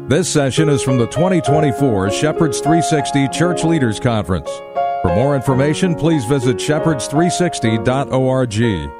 This session is from the 2024 Shepherds 360 Church Leaders Conference. For more information, please visit shepherds360.org.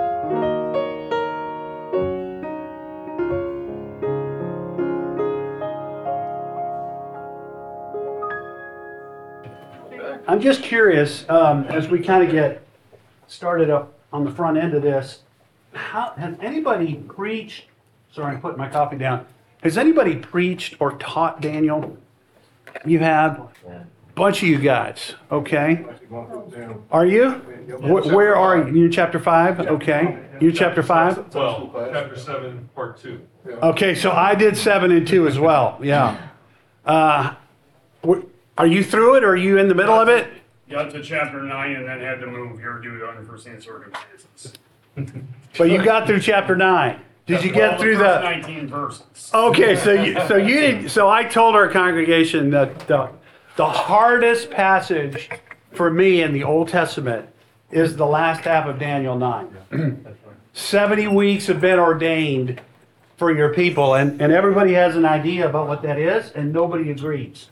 I'm just curious, as we kind of get started up on the front end of this, has anybody preached, sorry, I'm putting my coffee down. Has anybody preached or taught Daniel? You have? A bunch of you guys, okay. Are you? Where are you? You chapter 5? Okay. You chapter 5? Well, chapter 7, part 2. Okay, so I did 7 and 2 as well, yeah. Are you through it, or are you in the middle of it? Got to chapter 9 and then had to move here due to unforeseen circumstances. But you got through chapter 9. Did you get through the the 19 verses? Okay, so you didn't. So I told our congregation that the hardest passage for me in the Old Testament is the last half of Daniel 9. 70 weeks have been ordained for your people, and everybody has an idea about what that is, and nobody agrees.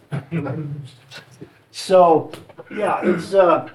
So yeah, it's so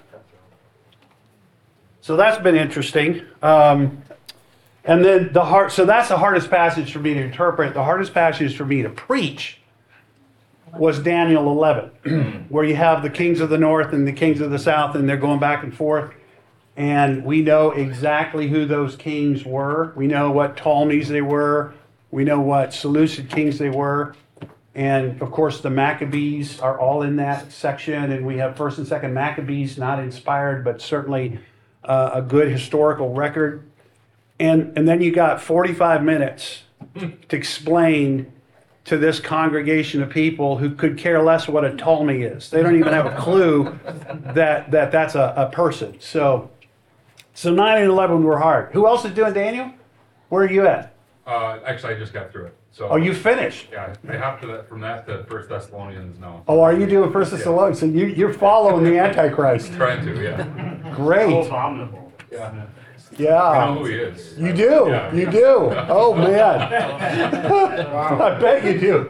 that's been interesting. And then so that's the hardest passage for me to interpret. The hardest passage for me to preach was Daniel 11, where you have the kings of the north and the kings of the south, and they're going back and forth. And we know exactly who those kings were. We know what Ptolemies they were. We know what Seleucid kings they were. And of course, the Maccabees are all in that section. And we have First and Second Maccabees, not inspired, but certainly a good historical record. And then you got 45 minutes to explain to this congregation of people who could care less what a Ptolemy is. They don't even have a clue that that's a person. So 9 and 11 were hard. Who else is doing Daniel? Where are you at? Actually, I just got through it. So. Oh, you finished? Yeah, I have to from that to 1 Thessalonians now. Oh, are you doing 1 Thessalonians? So you're following the Antichrist. Trying to, yeah. Great. Abominable. Yeah. Yeah. I know who he is. You do. Yeah. You do. Oh, man. I bet you do.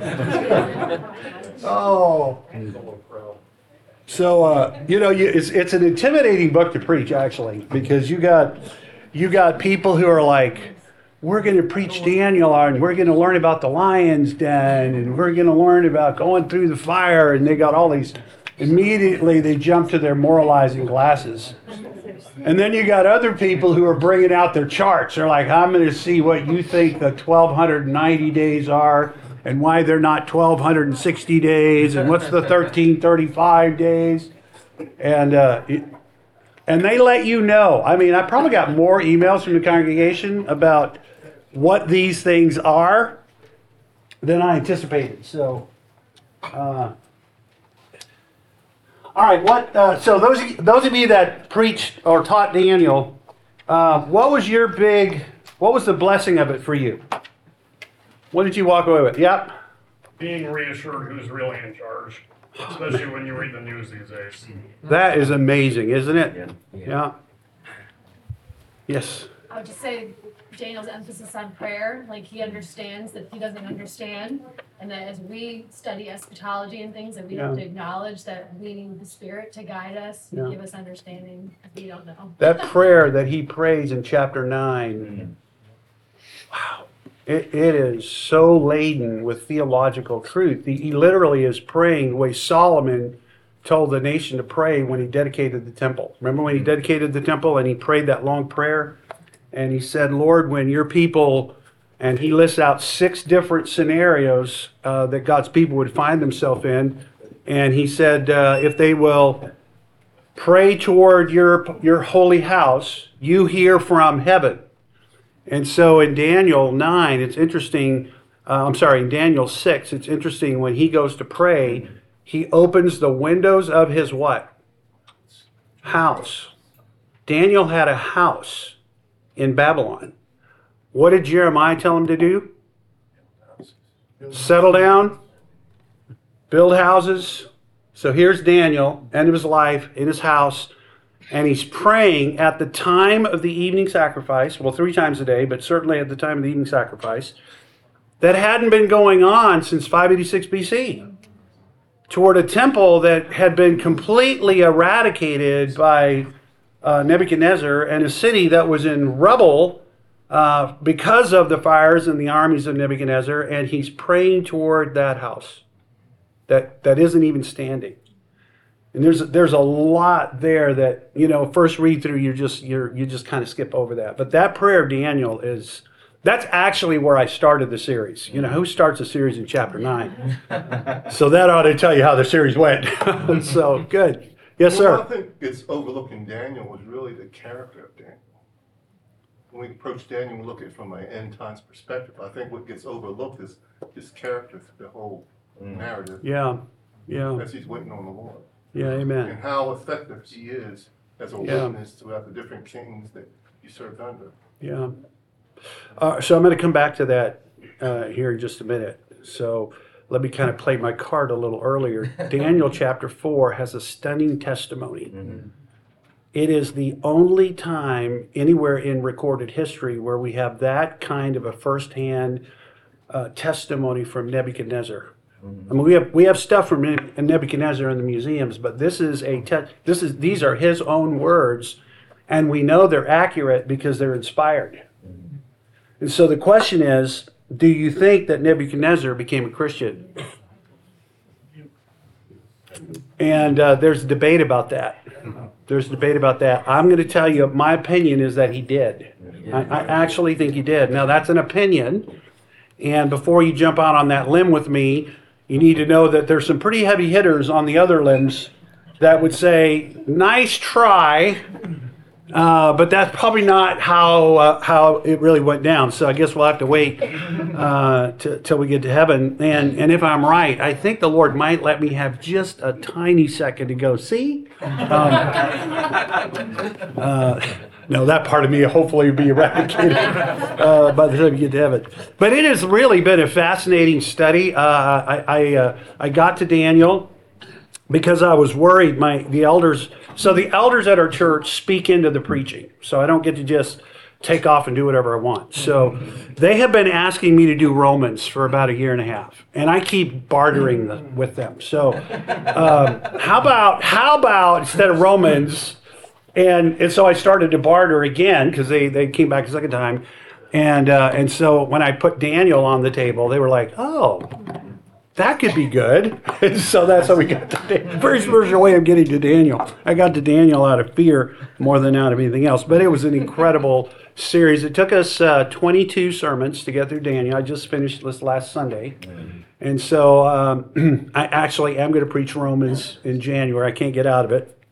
Oh. So, it's an intimidating book to preach, actually, because you got people who are like, we're going to preach Daniel, and we're going to learn about the lion's den, and we're going to learn about going through the fire, and they got all these. Immediately, they jump to their moralizing glasses. And then you got other people who are bringing out their charts. They're like, I'm going to see what you think the 1,290 days are, and why they're not 1,260 days, and what's the 1,335 days. And they let you know. I mean, I probably got more emails from the congregation about what these things are than I anticipated. So, all right. So those of you that preached or taught Daniel, what was the blessing of it for you? What did you walk away with? Yep. Being reassured who's really in charge, especially when you read the news these days. That is amazing, isn't it? Yeah. Yes. I would just say Daniel's emphasis on prayer, like he understands that he doesn't understand, and that as we study eschatology and things, that we have to acknowledge that we need the Spirit to guide us and give us understanding if we don't know. That prayer that he prays in chapter 9, wow, it is so laden with theological truth. He literally is praying the way Solomon told the nation to pray when he dedicated the temple. Remember when he dedicated the temple and he prayed that long prayer? And he said, Lord, when your people, and he lists out 6 different scenarios that God's people would find themselves in. And he said, if they will pray toward your holy house, you hear from heaven. And so in Daniel 9, it's interesting, in Daniel 6, it's interesting when he goes to pray, he opens the windows of his what? House. Daniel had a house in Babylon. What did Jeremiah tell him to do? Settle down, build houses. So here's Daniel, end of his life, in his house, and he's praying at the time of the evening sacrifice, well, 3 times a day, but certainly at the time of the evening sacrifice. that hadn't been going on since 586 BC, toward a temple that had been completely eradicated by Nebuchadnezzar, and a city that was in rubble because of the fires and the armies of Nebuchadnezzar, and he's praying toward that house that isn't even standing. And there's a lot there that, first read through, you just kind of skip over that. But that prayer of Daniel that's actually where I started the series. Who starts a series in chapter 9? So that ought to tell you how the series went. So, good. Yes, sir. What I think gets overlooked in Daniel was really the character of Daniel. When we approach Daniel, we look at it from an end times perspective. I think what gets overlooked is his character through the whole narrative. Yeah. As he's waiting on the Lord. Yeah, And amen. how effective he is as a witness throughout the different kings that he served under. Yeah. So I'm going to come back to that here in just a minute. So let me kind of play my card a little earlier. Daniel chapter 4 has a stunning testimony. It is the only time anywhere in recorded history where we have that kind of a firsthand testimony from Nebuchadnezzar. I mean, we have stuff from Nebuchadnezzar in the museums, but these are his own words, and we know they're accurate because they're inspired. And so the question is, do you think that Nebuchadnezzar became a Christian? And there's a debate about that. I'm going to tell you, my opinion is that he did. I actually think he did. Now, that's an opinion. And before you jump out on that limb with me, you need to know that there's some pretty heavy hitters on the other limbs that would say, nice try, but that's probably not how it really went down. So I guess we'll have to wait till we get to heaven. And if I'm right, I think the Lord might let me have just a tiny second to go, see? No, that part of me hopefully will be eradicated by the time you get to heaven. But it has really been a fascinating study. I got to Daniel because I was worried. The elders at our church speak into the preaching, so I don't get to just take off and do whatever I want. So they have been asking me to do Romans for about a year and a half, and I keep bartering with them. So how about instead of Romans? And so I started to barter again because they came back a second time, and so when I put Daniel on the table, they were like, "Oh, that could be good." And so that's how we got to Daniel. First way of getting to Daniel. I got to Daniel out of fear more than out of anything else. But it was an incredible series. It took us 22 sermons to get through Daniel. I just finished this last Sunday. And so I actually am going to preach Romans in January. I can't get out of it.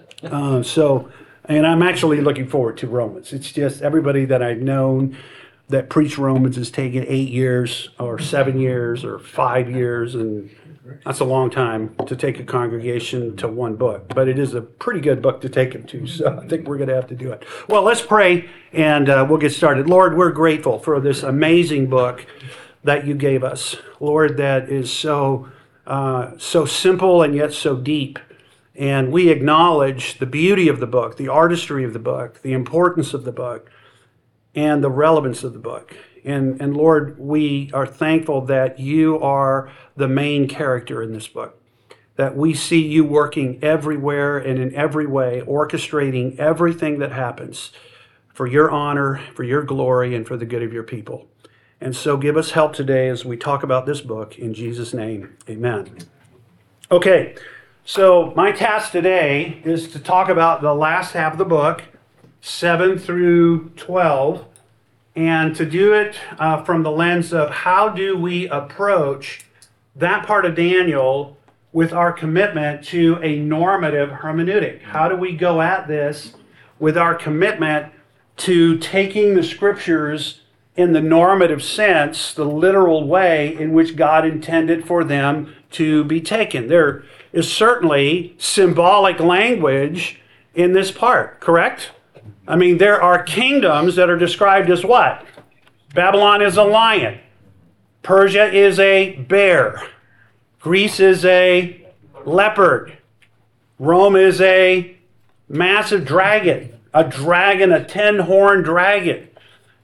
And I'm actually looking forward to Romans. It's just everybody that I've known that preach Romans has taken 8 years or 7 years or 5 years, and that's a long time to take a congregation to one book. But it is a pretty good book to take them to, so I think we're going to have to do it. Well, let's pray, and we'll get started. Lord, we're grateful for this amazing book that you gave us. Lord, that is so simple and yet so deep. And we acknowledge the beauty of the book, the artistry of the book, the importance of the book, and the relevance of the book. And Lord, we are thankful that you are the main character in this book, that we see you working everywhere and in every way, orchestrating everything that happens for your honor, for your glory, and for the good of your people. And so give us help today as we talk about this book. In Jesus' name, amen. Okay. So my task today is to talk about the last half of the book, 7 through 12, and to do it from the lens of how do we approach that part of Daniel with our commitment to a normative hermeneutic. How do we go at this with our commitment to taking the scriptures in the normative sense, the literal way in which God intended for them to be taken? There is certainly symbolic language in this part, correct? I mean, there are kingdoms that are described as what? Babylon is a lion. Persia is a bear. Greece is a leopard. Rome is a massive dragon, a 10-horned dragon.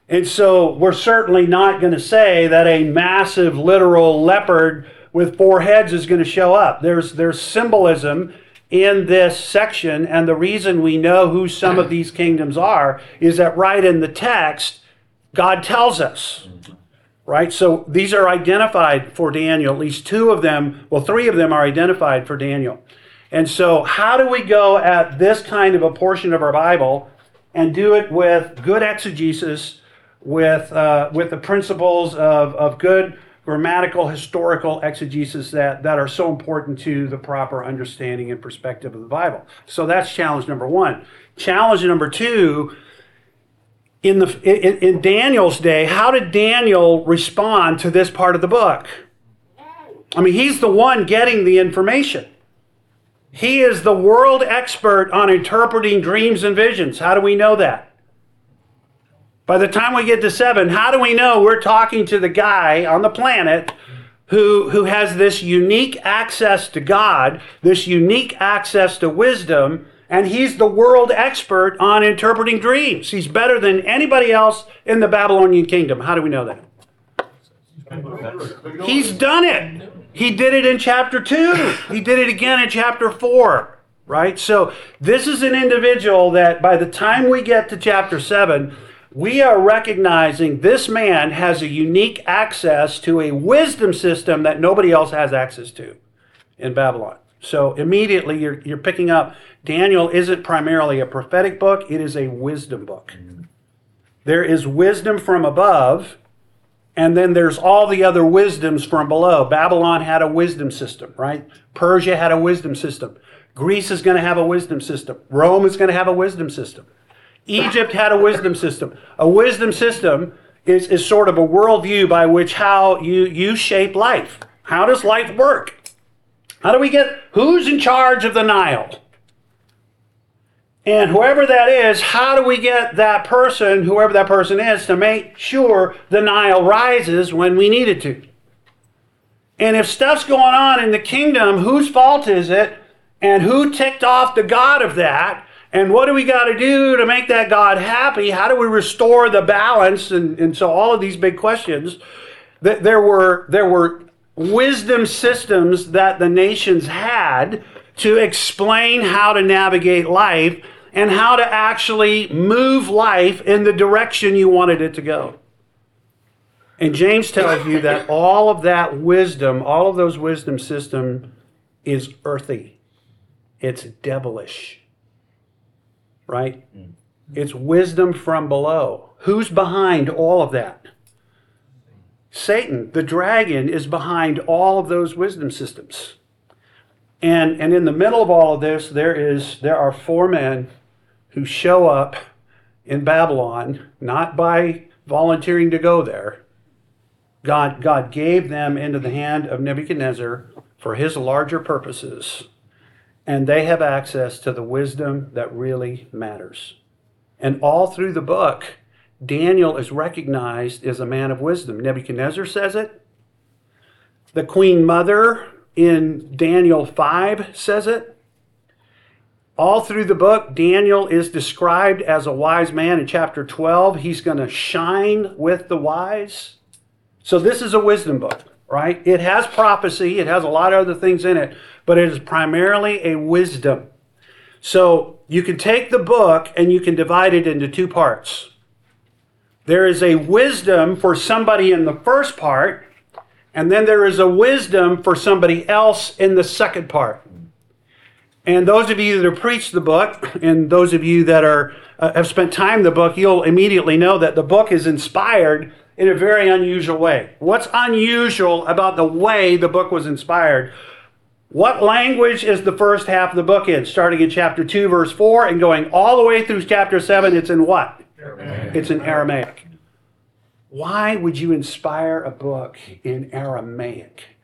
And so we're certainly not going to say that a massive literal leopard with 4 heads is going to show up. There's symbolism in this section, and the reason we know who some of these kingdoms are is that right in the text, God tells us. Right? So these are identified for Daniel. At least 2 of them, well, 3 of them are identified for Daniel. And so how do we go at this kind of a portion of our Bible and do it with good exegesis, with the principles of good grammatical, historical exegesis that are so important to the proper understanding and perspective of the Bible? So that's challenge number 1. Challenge number 2, in Daniel's day, how did Daniel respond to this part of the book? I mean, he's the one getting the information. He is the world expert on interpreting dreams and visions. How do we know that? By the time we get to 7, how do we know we're talking to the guy on the planet who has this unique access to God, this unique access to wisdom, and he's the world expert on interpreting dreams? He's better than anybody else in the Babylonian kingdom. How do we know that? He's done it. He did it in chapter 2. He did it again in chapter 4. Right? So this is an individual that by the time we get to chapter 7, we are recognizing this man has a unique access to a wisdom system that nobody else has access to in Babylon. So immediately you're picking up Daniel isn't primarily a prophetic book, it is a wisdom book. There is wisdom from above, and then there's all the other wisdoms from below. Babylon had a wisdom system, right? Persia had a wisdom system. Greece is going to have a wisdom system. Rome is going to have a wisdom system. Egypt had a wisdom system. A wisdom system is sort of a worldview by which how you shape life. How does life work? How do we get, who's in charge of the Nile? And whoever that is, how do we get that person, whoever that person is, to make sure the Nile rises when we need it to? And if stuff's going on in the kingdom, whose fault is it? And who ticked off the God of that? And what do we got to do to make that God happy? How do we restore the balance? And so all of these big questions. There were wisdom systems that the nations had to explain how to navigate life and how to actually move life in the direction you wanted it to go. And James tells you that all of that wisdom, all of those wisdom systems is earthy. It's devilish. Right? It's wisdom from below. Who's behind all of that? Satan, the dragon, is behind all of those wisdom systems. And in the middle of all of this, there are 4 men who show up in Babylon, not by volunteering to go there. God gave them into the hand of Nebuchadnezzar for his larger purposes. And they have access to the wisdom that really matters. And all through the book, Daniel is recognized as a man of wisdom. Nebuchadnezzar says it. The Queen Mother in Daniel 5 says it. All through the book, Daniel is described as a wise man. In chapter 12, he's going to shine with the wise. So this is a wisdom book, right? It has prophecy. It has a lot of other things in it, but it is primarily a wisdom. So you can take the book and you can divide it into 2 parts. There is a wisdom for somebody in the first part, and then there is a wisdom for somebody else in the second part. And those of you that have preached the book, and those of you that have spent time in the book, you'll immediately know that the book is inspired in a very unusual way. What's unusual about the way the book was inspired? What language is the first half of the book in? Starting in chapter 2, verse 4, and going all the way through chapter 7, it's in what? Aramaic. It's in Aramaic. Why would you inspire a book in Aramaic?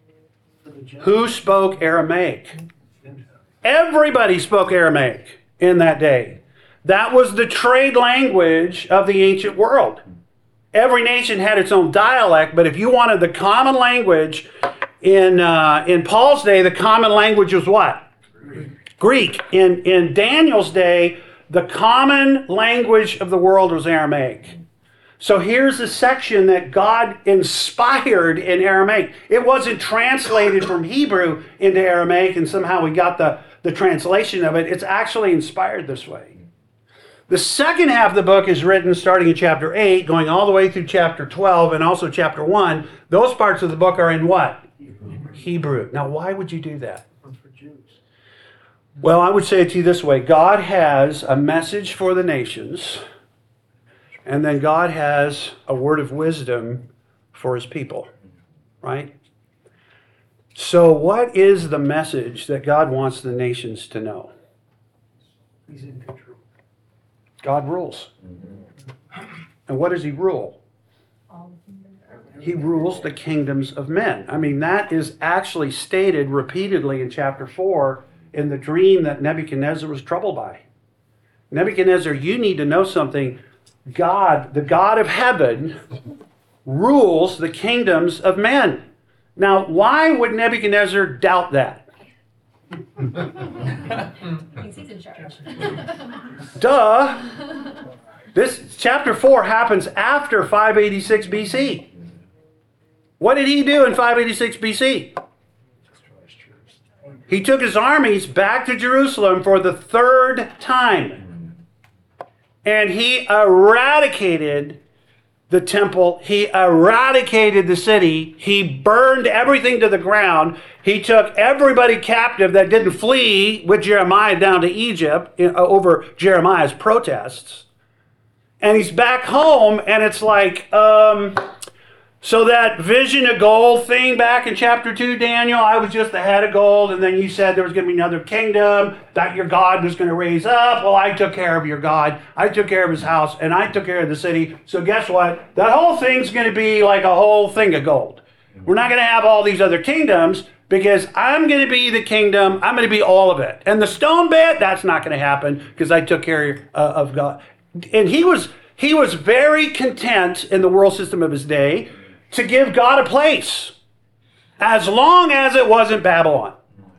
Who spoke Aramaic? Everybody spoke Aramaic in that day. That was the trade language of the ancient world. Every nation had its own dialect, but if you wanted the common language, in Paul's day, the common language was what? Greek. In Daniel's day, the common language of the world was Aramaic. So here's a section that God inspired in Aramaic. It wasn't translated from Hebrew into Aramaic and somehow we got the translation of it. It's actually inspired this way. The second half of the book is written starting in chapter 8, going all the way through chapter 12 and also chapter 1. Those parts of the book are in what? Hebrew. Now, why would you do that? Well, I would say it to you this way. God has a message for the nations, and then God has a word of wisdom for his people, right? So what is the message that God wants the nations to know? He's in control. God rules. And what does he rule? He rules the kingdoms of men. I mean, that is actually stated repeatedly in chapter 4 in the dream that Nebuchadnezzar was troubled by. Nebuchadnezzar, you need to know something. God, the God of heaven, rules the kingdoms of men. Now, why would Nebuchadnezzar doubt that? He's in charge. Duh! This chapter 4 happens after 586 BC. What did he do in 586 BC? He took his armies back to Jerusalem for the third time. And he eradicated the temple. He eradicated the city. He burned everything to the ground. He took everybody captive that didn't flee with Jeremiah down to Egypt over Jeremiah's protests. And he's back home, and it's like, so that vision of gold thing back in chapter 2, Daniel, I was just the head of gold, and then you said there was going to be another kingdom that your God was going to raise up. Well, I took care of your God. I took care of his house, and I took care of the city. So guess what? That whole thing's going to be like a whole thing of gold. We're not going to have all these other kingdoms because I'm going to be the kingdom. I'm going to be all of it. And the stone bit, that's not going to happen because I took care of God. And he was very content in the world system of his day to give God a place, as long as it wasn't Babylon.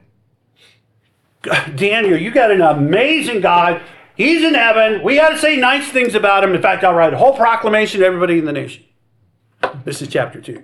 Daniel, you got an amazing God. He's in heaven. We got to say nice things about him. In fact, I'll write a whole proclamation to everybody in the nation. This is chapter 2.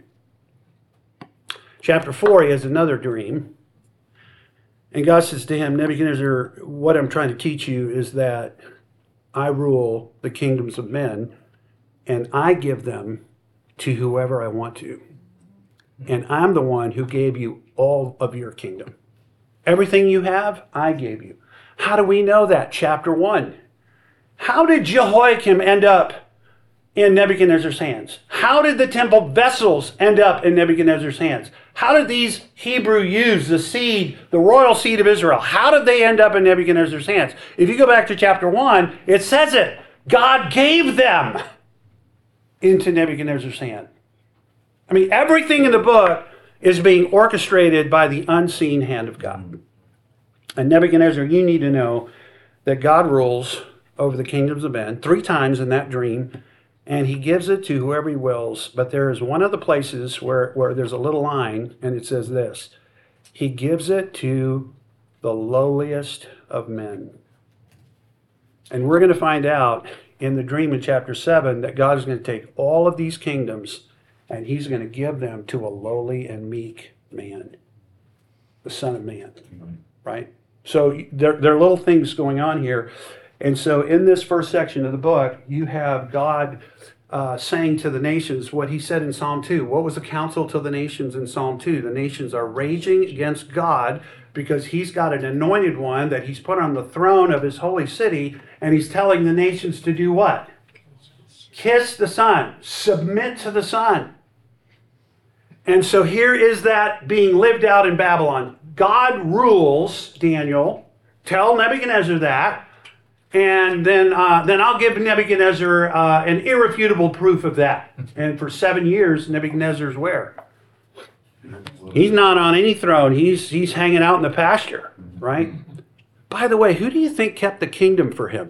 Chapter 4, he has another dream. And God says to him, Nebuchadnezzar, what I'm trying to teach you is that I rule the kingdoms of men, and I give them to whoever I want to. And I'm the one who gave you all of your kingdom. Everything you have, I gave you. How do we know that? Chapter 1. How did Jehoiakim end up in Nebuchadnezzar's hands? How did the temple vessels end up in Nebuchadnezzar's hands? How did these Hebrew youths, the seed, the royal seed of Israel, how did they end up in Nebuchadnezzar's hands? If you go back to chapter 1, it says it. God gave them into Nebuchadnezzar's hand. I mean, everything in the book is being orchestrated by the unseen hand of God. And Nebuchadnezzar, you need to know that God rules over the kingdoms of men 3 times in that dream, and he gives it to whoever he wills. But there is one of the places where there's a little line, and it says this: he gives it to the lowliest of men. And we're going to find out in the dream in chapter 7 that God is going to take all of these kingdoms and he's going to give them to a lowly and meek man, the Son of Man, right? So there are little things going on here. And so in this first section of the book, you have God saying to the nations what he said in Psalm 2. What was the counsel to the nations in Psalm 2? The nations are raging against God because he's got an anointed one that he's put on the throne of his holy city, and he's telling the nations to do what? Kiss the Son. Submit to the Son. And so here is that being lived out in Babylon. God rules, Daniel. Tell Nebuchadnezzar that. And then I'll give Nebuchadnezzar an irrefutable proof of that. And for 7 years, Nebuchadnezzar's where? He's not on any throne. He's hanging out in the pasture, right? By the way, who do you think kept the kingdom for him?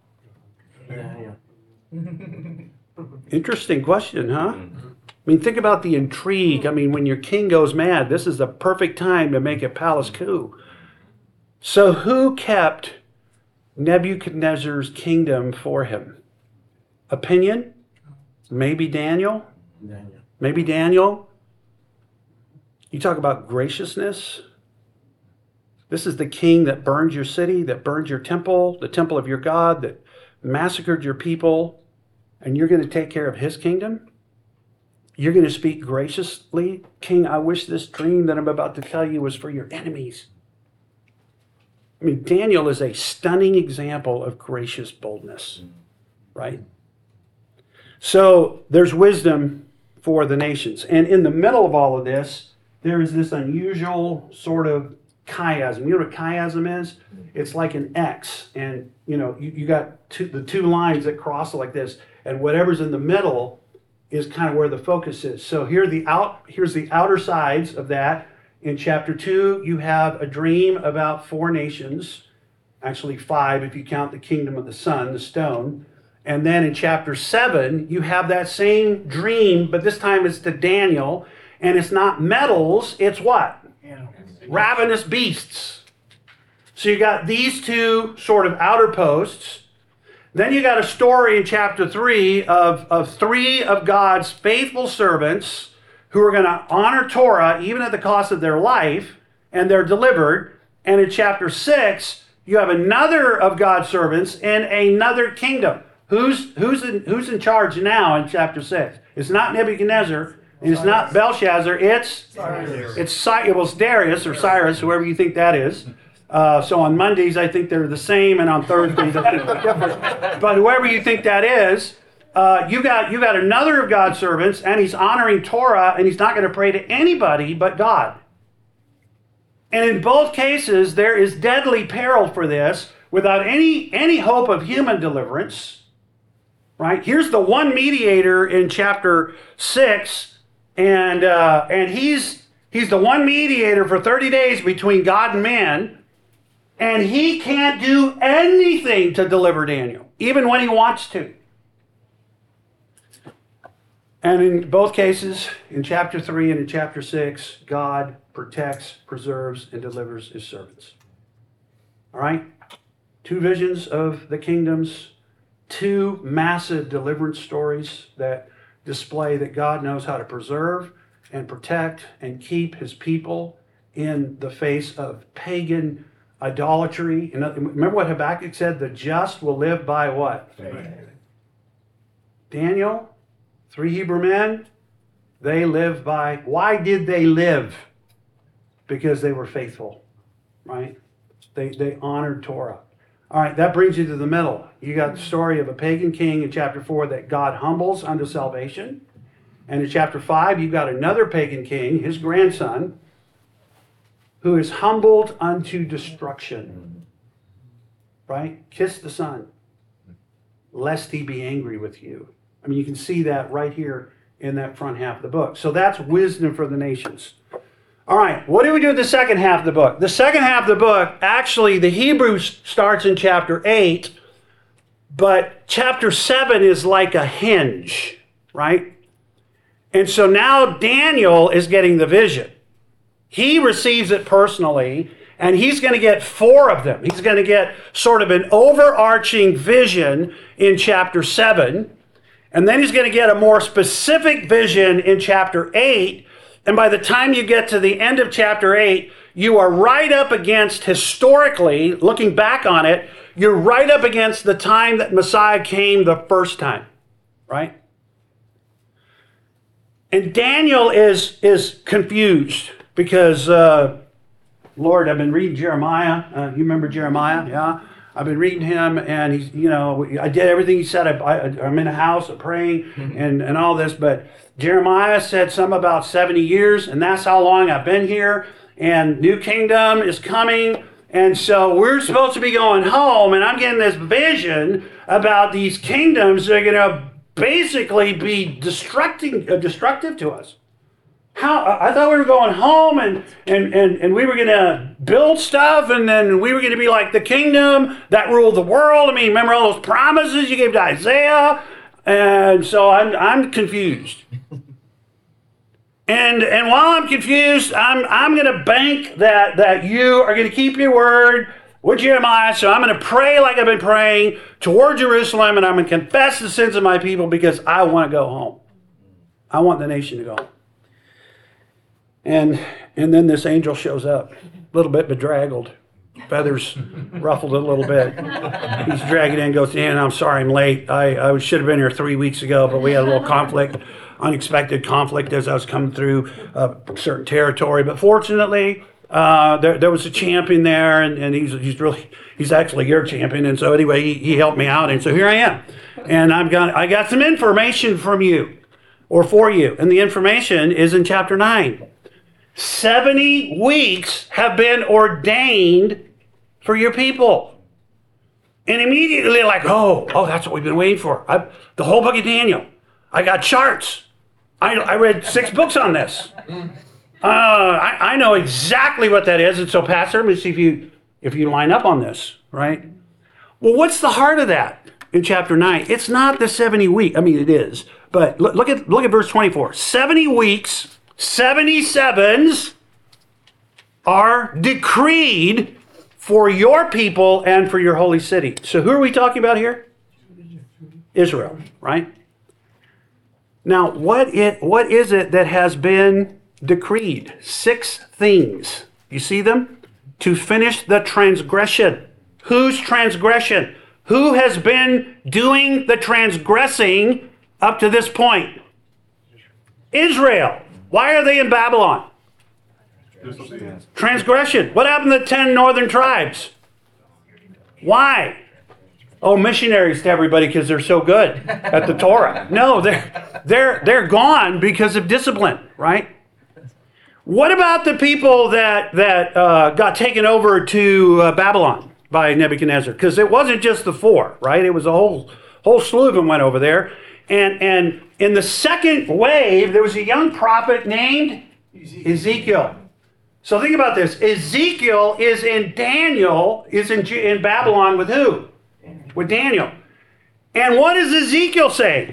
Interesting question, huh? I mean, think about the intrigue. I mean, when your king goes mad, this is the perfect time to make a palace coup. So who kept Nebuchadnezzar's kingdom for him? Opinion? Maybe Daniel. Maybe Daniel. You talk about graciousness. This is the king that burned your city, that burned your temple, the temple of your God, that massacred your people, and you're going to take care of his kingdom? You're going to speak graciously? King, I wish this dream that I'm about to tell you was for your enemies. I mean, Daniel is a stunning example of gracious boldness, right? So there's wisdom for the nations. And in the middle of all of this, there is this unusual sort of chiasm. You know what chiasm is? It's like an X. And, you got the two lines that cross like this. And whatever's in the middle is kind of where the focus is. So here's the outer sides of that. In chapter 2, you have a dream about 4 nations. Actually 5 if you count the kingdom of the sun, the stone. And then in chapter 7, you have that same dream, but this time it's to Daniel. And it's not metals, it's what? Ravenous beasts. So you got these two sort of outer posts. Then you got a story in chapter 3 of 3 of God's faithful servants who are going to honor Torah even at the cost of their life, and they're delivered. And in chapter 6, you have another of God's servants in another kingdom. Who's in charge now in chapter 6? It's not Nebuchadnezzar, and it's not Belshazzar, it's Darius or Cyrus, whoever you think that is. So on Mondays, I think they're the same, and on Thursdays, I think they're different. But whoever you think that is, you got another of God's servants, and he's honoring Torah, and he's not going to pray to anybody but God. And in both cases, there is deadly peril for this, without any hope of human deliverance. Right? Here's the one mediator in chapter 6, and he's the one mediator for 30 days between God and man. And he can't do anything to deliver Daniel, even when he wants to. And in both cases, in chapter 3 and in chapter 6, God protects, preserves, and delivers his servants. All right? 2 visions of the kingdoms, 2 massive deliverance stories that display that God knows how to preserve and protect and keep his people in the face of pagan idolatry. Remember what Habakkuk said? The just will live by what? Faith. Daniel, 3 Hebrew men, they live by, why did they live? Because they were faithful, right? They honored Torah. All right, that brings you to the middle. You got the story of a pagan king in chapter 4 that God humbles unto salvation. And in chapter 5, you've got another pagan king, his grandson, who is humbled unto destruction. Right? Kiss the Son, lest he be angry with you. I mean, you can see that right here in that front half of the book. So that's wisdom for the nations. All right, what do we do with the second half of the book? The second half of the book, actually, the Hebrew starts in chapter 8, but chapter 7 is like a hinge, right? And so now Daniel is getting the vision. He receives it personally, and he's going to get 4 of them. He's going to get sort of an overarching vision in chapter 7, and then he's going to get a more specific vision in chapter 8. And by the time you get to the end of chapter 8, you are right up against, historically, looking back on it, you're right up against the time that Messiah came the first time, right? And Daniel is confused because, Lord, I've been reading Jeremiah. You remember Jeremiah? Yeah. I've been reading him, and he's, I did everything he said. I'm in a house, I'm praying, and all this. But Jeremiah said something about 70 years, and that's how long I've been here. And new kingdom is coming. And so we're supposed to be going home, and I'm getting this vision about these kingdoms that are going to basically be destructive to us. I thought we were going home and we were going to build stuff, and then we were going to be like the kingdom that ruled the world. I mean, remember all those promises you gave to Isaiah? And so I'm confused. And while I'm confused, I'm going to bank that you are going to keep your word. with Jeremiah, so I'm going to pray like I've been praying toward Jerusalem, and I'm going to confess the sins of my people because I want to go home. I want the nation to go home. And then this angel shows up, a little bit bedraggled, feathers ruffled a little bit. He's dragging in and goes, Dan, I'm sorry I'm late. I should have been here 3 weeks ago, but we had a little conflict, unexpected conflict as I was coming through a certain territory. But fortunately, there was a champion there, and he's actually your champion. And so anyway, he helped me out, and so here I am. And I got some information from you, or for you, and the information is in chapter 9. 70 weeks have been ordained for your people. And immediately like, oh, that's what we've been waiting for. The whole book of Daniel. I got charts. I read 6 books on this. I know exactly what that is. And so, Pastor, let me see if you line up on this, right? Well, what's the heart of that in chapter 9? It's not the 70 week. I mean, it is. But look at verse 24. 70 weeks, 77s are decreed for your people and for your holy city. So who are we talking about here? Israel, right? Now, what is it that has been decreed? 6 things. You see them? To finish the transgression. Whose transgression? Who has been doing the transgressing up to this point? Israel. Why are they in Babylon? Transgression. What happened to the 10 northern tribes? Why? Oh, missionaries to everybody because they're so good at the Torah. No, they're gone because of discipline, right? What about the people that got taken over to Babylon by Nebuchadnezzar? Because it wasn't just the 4, right? It was a whole slew of them went over there. And in the second wave, there was a young prophet named Ezekiel. So think about this. Ezekiel is in Babylon with who? With Daniel. And what is Ezekiel saying?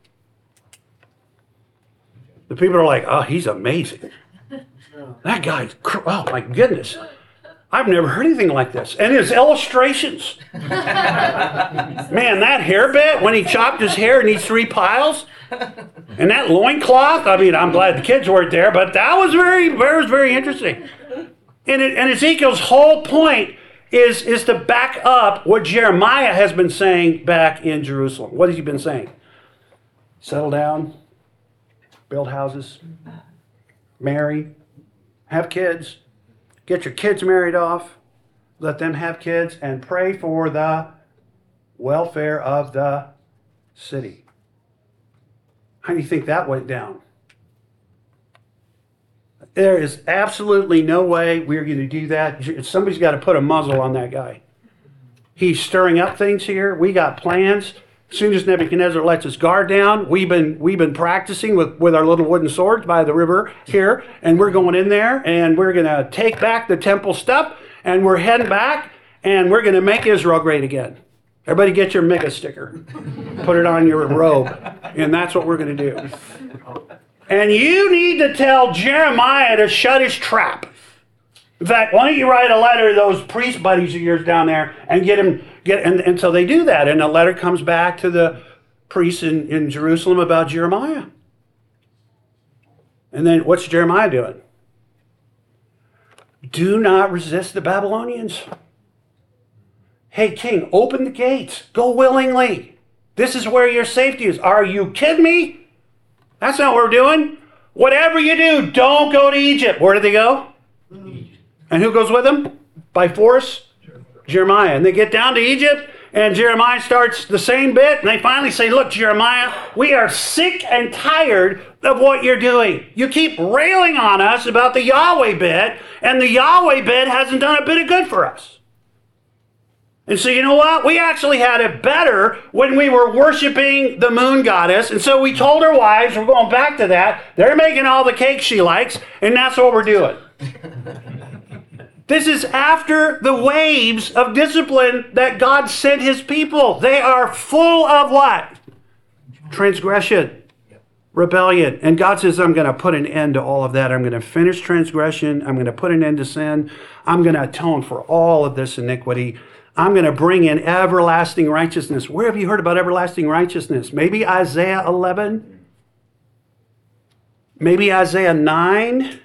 The people are like, oh, he's amazing. That guy's, oh my goodness. I've never heard anything like this. And his illustrations. Man, that hair bit, when he chopped his hair in these 3 piles, and that loincloth, I mean, I'm glad the kids weren't there, but that was very interesting. And Ezekiel's whole point is to back up what Jeremiah has been saying back in Jerusalem. What has he been saying? Settle down, build houses, marry, have kids, get your kids married off, let them have kids, and pray for the welfare of the city. How do you think that went down? There is absolutely no way we're going to do that. Somebody's got to put a muzzle on that guy. He's stirring up things here. We got plans. As soon as Nebuchadnezzar lets his guard down, we've been practicing with our little wooden swords by the river here, and we're going in there, and we're going to take back the temple stuff, and we're heading back, and we're going to make Israel great again. Everybody get your mega sticker. Put it on your robe, and that's what we're going to do. And you need to tell Jeremiah to shut his trap. In fact, why don't you write a letter to those priest buddies of yours down there and and so they do that. And a letter comes back to the priests in Jerusalem about Jeremiah. And then what's Jeremiah doing? Do not resist the Babylonians. Hey, king, open the gates. Go willingly. This is where your safety is. Are you kidding me? That's not what we're doing. Whatever you do, don't go to Egypt. Where do they go? And who goes with them? By force? Jeremiah. And they get down to Egypt, and Jeremiah starts the same bit, and they finally say, look, Jeremiah, we are sick and tired of what you're doing. You keep railing on us about the Yahweh bit, and the Yahweh bit hasn't done a bit of good for us. And so you know what? We actually had it better when we were worshiping the moon goddess. And so we told our wives, we're going back to that. They're making all the cake she likes, and that's what we're doing. This is after the waves of discipline that God sent his people. They are full of what? Transgression. Rebellion. And God says, I'm going to put an end to all of that. I'm going to finish transgression. I'm going to put an end to sin. I'm going to atone for all of this iniquity. I'm going to bring in everlasting righteousness. Where have you heard about everlasting righteousness? Maybe Isaiah 11? Maybe Isaiah 9?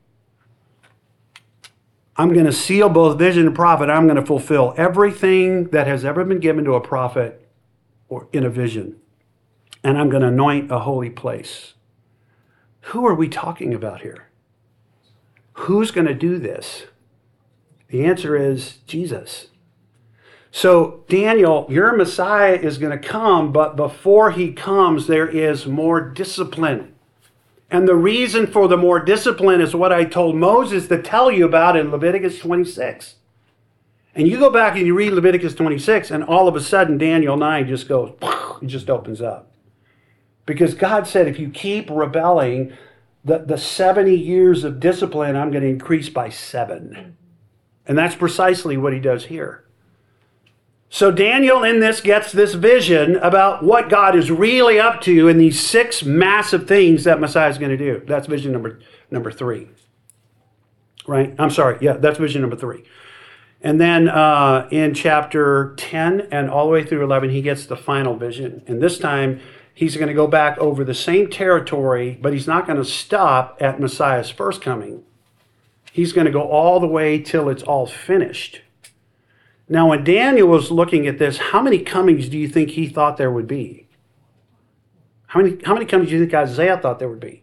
I'm going to seal both vision and prophet. I'm going to fulfill everything that has ever been given to a prophet or in a vision. And I'm going to anoint a holy place. Who are we talking about here? Who's going to do this? The answer is Jesus. So, Daniel, your Messiah is going to come, but before he comes, there is more discipline. And the reason for the more discipline is what I told Moses to tell you about in Leviticus 26. And you go back and you read Leviticus 26, and all of a sudden Daniel 9 just goes, it just opens up. Because God said, if you keep rebelling, the 70 years of discipline, I'm going to increase by 7. And that's precisely what he does here. So Daniel in this gets this vision about what God is really up to in these 6 massive things that Messiah is going to do. That's vision number 3. Right? I'm sorry. Yeah, that's vision number 3. And then in chapter 10 and all the way through 11, he gets the final vision. And this time, he's going to go back over the same territory, but he's not going to stop at Messiah's first coming. He's going to go all the way till it's all finished. Now, when Daniel was looking at this, how many comings do you think he thought there would be? How many comings do you think Isaiah thought there would be?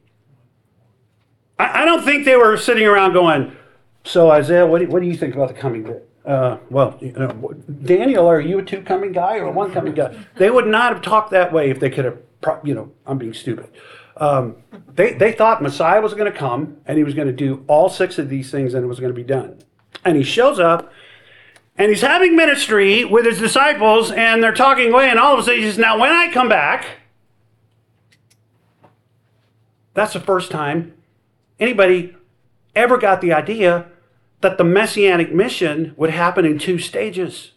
I don't think they were sitting around going, so Isaiah, what do you think about the coming bit? Daniel, are you a 2 coming guy or a 1 coming guy? They would not have talked that way if they could have, I'm being stupid. They thought Messiah was going to come and he was going to do all 6 of these things and it was going to be done. And he shows up and he's having ministry with his disciples and they're talking away and all of a sudden he says, now when I come back, that's the first time anybody ever got the idea that the messianic mission would happen in 2 stages.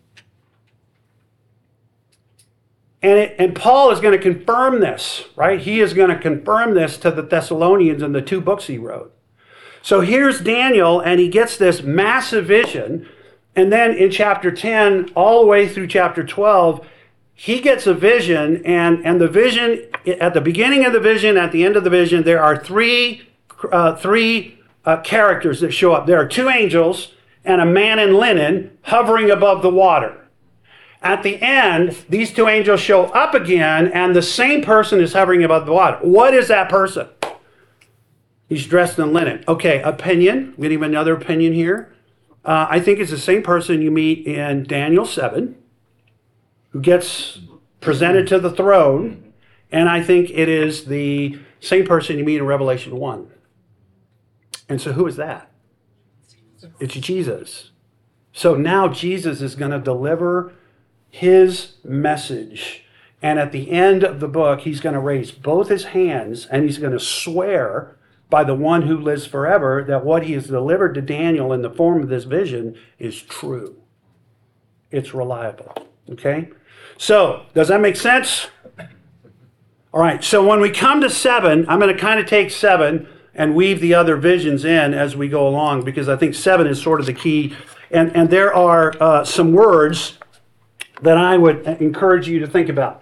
And Paul is going to confirm this, right? He is going to confirm this to the Thessalonians in the 2 books he wrote. So here's Daniel, and he gets this massive vision. And then in chapter 10, all the way through chapter 12, he gets a vision. And the vision, at the beginning of the vision, at the end of the vision, there are three characters that show up. There are 2 angels and a man in linen hovering above the water. At the end, these 2 angels show up again, and the same person is hovering above the water. What is that person? He's dressed in linen. Okay, opinion. We have another opinion here. I think it's the same person you meet in Daniel 7, who gets presented to the throne, and I think it is the same person you meet in Revelation 1. And so who is that? It's Jesus. So now Jesus is going to deliver his message. And at the end of the book, he's going to raise both his hands and he's going to swear by the one who lives forever that what he has delivered to Daniel in the form of this vision is true. It's reliable. Okay? So, does that make sense? All right, so when we come to 7, I'm going to kind of take 7 and weave the other visions in as we go along, because I think 7 is sort of the key. And there are some words that I would encourage you to think about.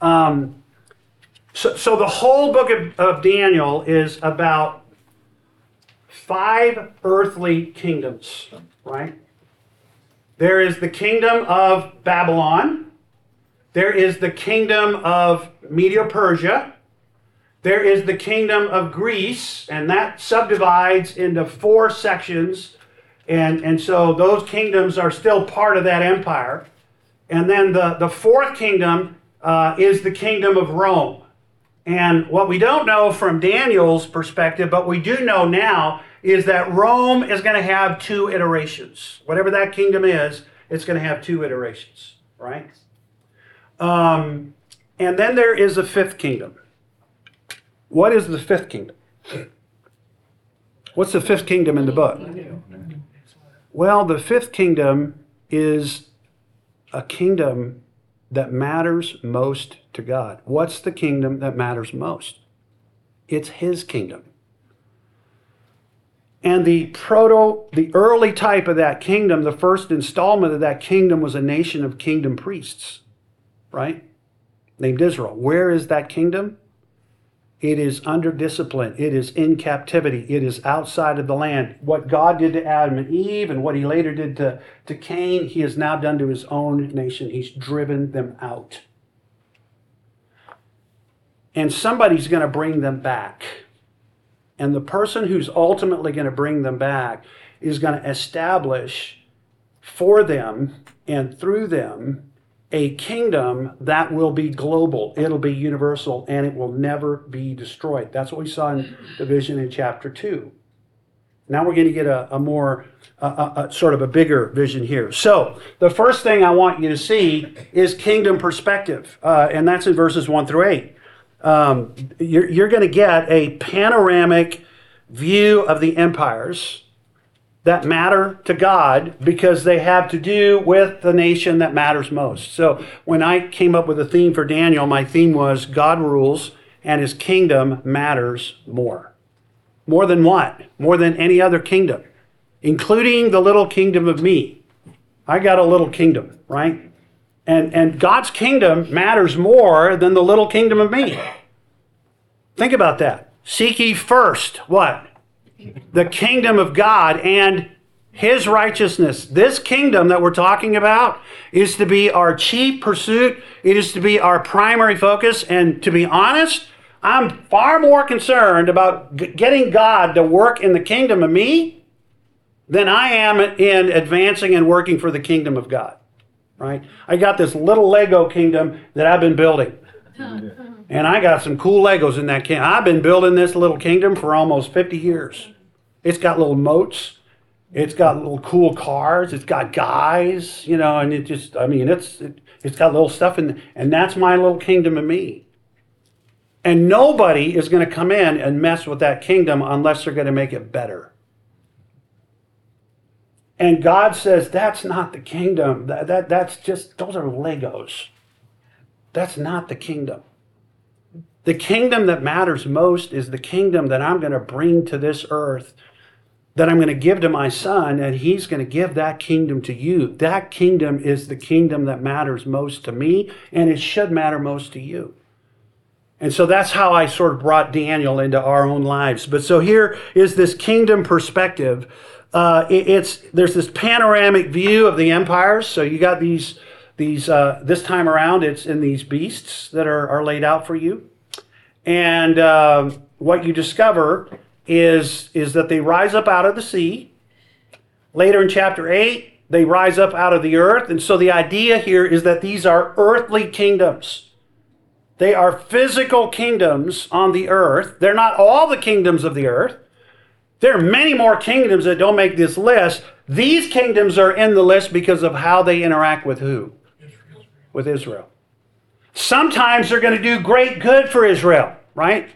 So the whole book of Daniel is about 5 earthly kingdoms, right? There is the kingdom of Babylon. There is the kingdom of Medo-Persia. There is the kingdom of Greece, and that subdivides into 4 sections. And so those kingdoms are still part of that empire. And then the 4th kingdom is the kingdom of Rome. And what we don't know from Daniel's perspective, but we do know now, is that Rome is going to have 2 iterations. Whatever that kingdom is, it's going to have 2 iterations, right? And then there is a 5th kingdom. What is the 5th kingdom? What's the 5th kingdom in the book? Well, the 5th kingdom is a kingdom that matters most to God. What's the kingdom that matters most? It's his kingdom. And the early type of that kingdom, the first installment of that kingdom was a nation of kingdom priests, right? Named Israel. Where is that kingdom? It is under discipline. It is in captivity. It is outside of the land. What God did to Adam and Eve and what he later did to Cain, he has now done to his own nation. He's driven them out. And somebody's going to bring them back. And the person who's ultimately going to bring them back is going to establish for them and through them a kingdom that will be global. It'll be universal and it will never be destroyed. That's what we saw in the vision in chapter 2. Now we're going to get a more sort of a bigger vision here. So the first thing I want you to see is kingdom perspective. And that's in verses 1 through 8. You're going to get a panoramic view of the empires that matter to God because they have to do with the nation that matters most. So when I came up with a theme for Daniel, my theme was God rules and his kingdom matters more. More than what? More than any other kingdom, including the little kingdom of me. I got a little kingdom, right? And God's kingdom matters more than the little kingdom of me. Think about that. Seek ye first, what? The kingdom of God and his righteousness. This kingdom that we're talking about is to be our chief pursuit. It is to be our primary focus. And to be honest, I'm far more concerned about getting God to work in the kingdom of me than I am in advancing and working for the kingdom of God. Right? I got this little Lego kingdom that I've been building. And I got some cool Legos in that kingdom. I've been building this little kingdom for almost 50 years. It's got little moats. It's got little cool cars. It's got guys, and it just, it's got little stuff in, and that's my little kingdom of me. And nobody is going to come in and mess with that kingdom unless they're going to make it better. And God says, that's not the kingdom. That's just, those are Legos. That's not the kingdom. The kingdom that matters most is the kingdom that I'm going to bring to this earth, that I'm going to give to my son, and he's going to give that kingdom to you. That kingdom is the kingdom that matters most to me, and it should matter most to you. And so that's how I sort of brought Daniel into our own lives. But so here is this kingdom perspective. There's this panoramic view of the empires. So you got these this time around, it's in these beasts that are laid out for you. And what you discover is that they rise up out of the sea. Later in chapter 8, they rise up out of the earth. And so the idea here is that these are earthly kingdoms. They are physical kingdoms on the earth. They're not all the kingdoms of the earth. There are many more kingdoms that don't make this list. These kingdoms are in the list because of how they interact with who? With Israel. Sometimes they're going to do great good for Israel, right?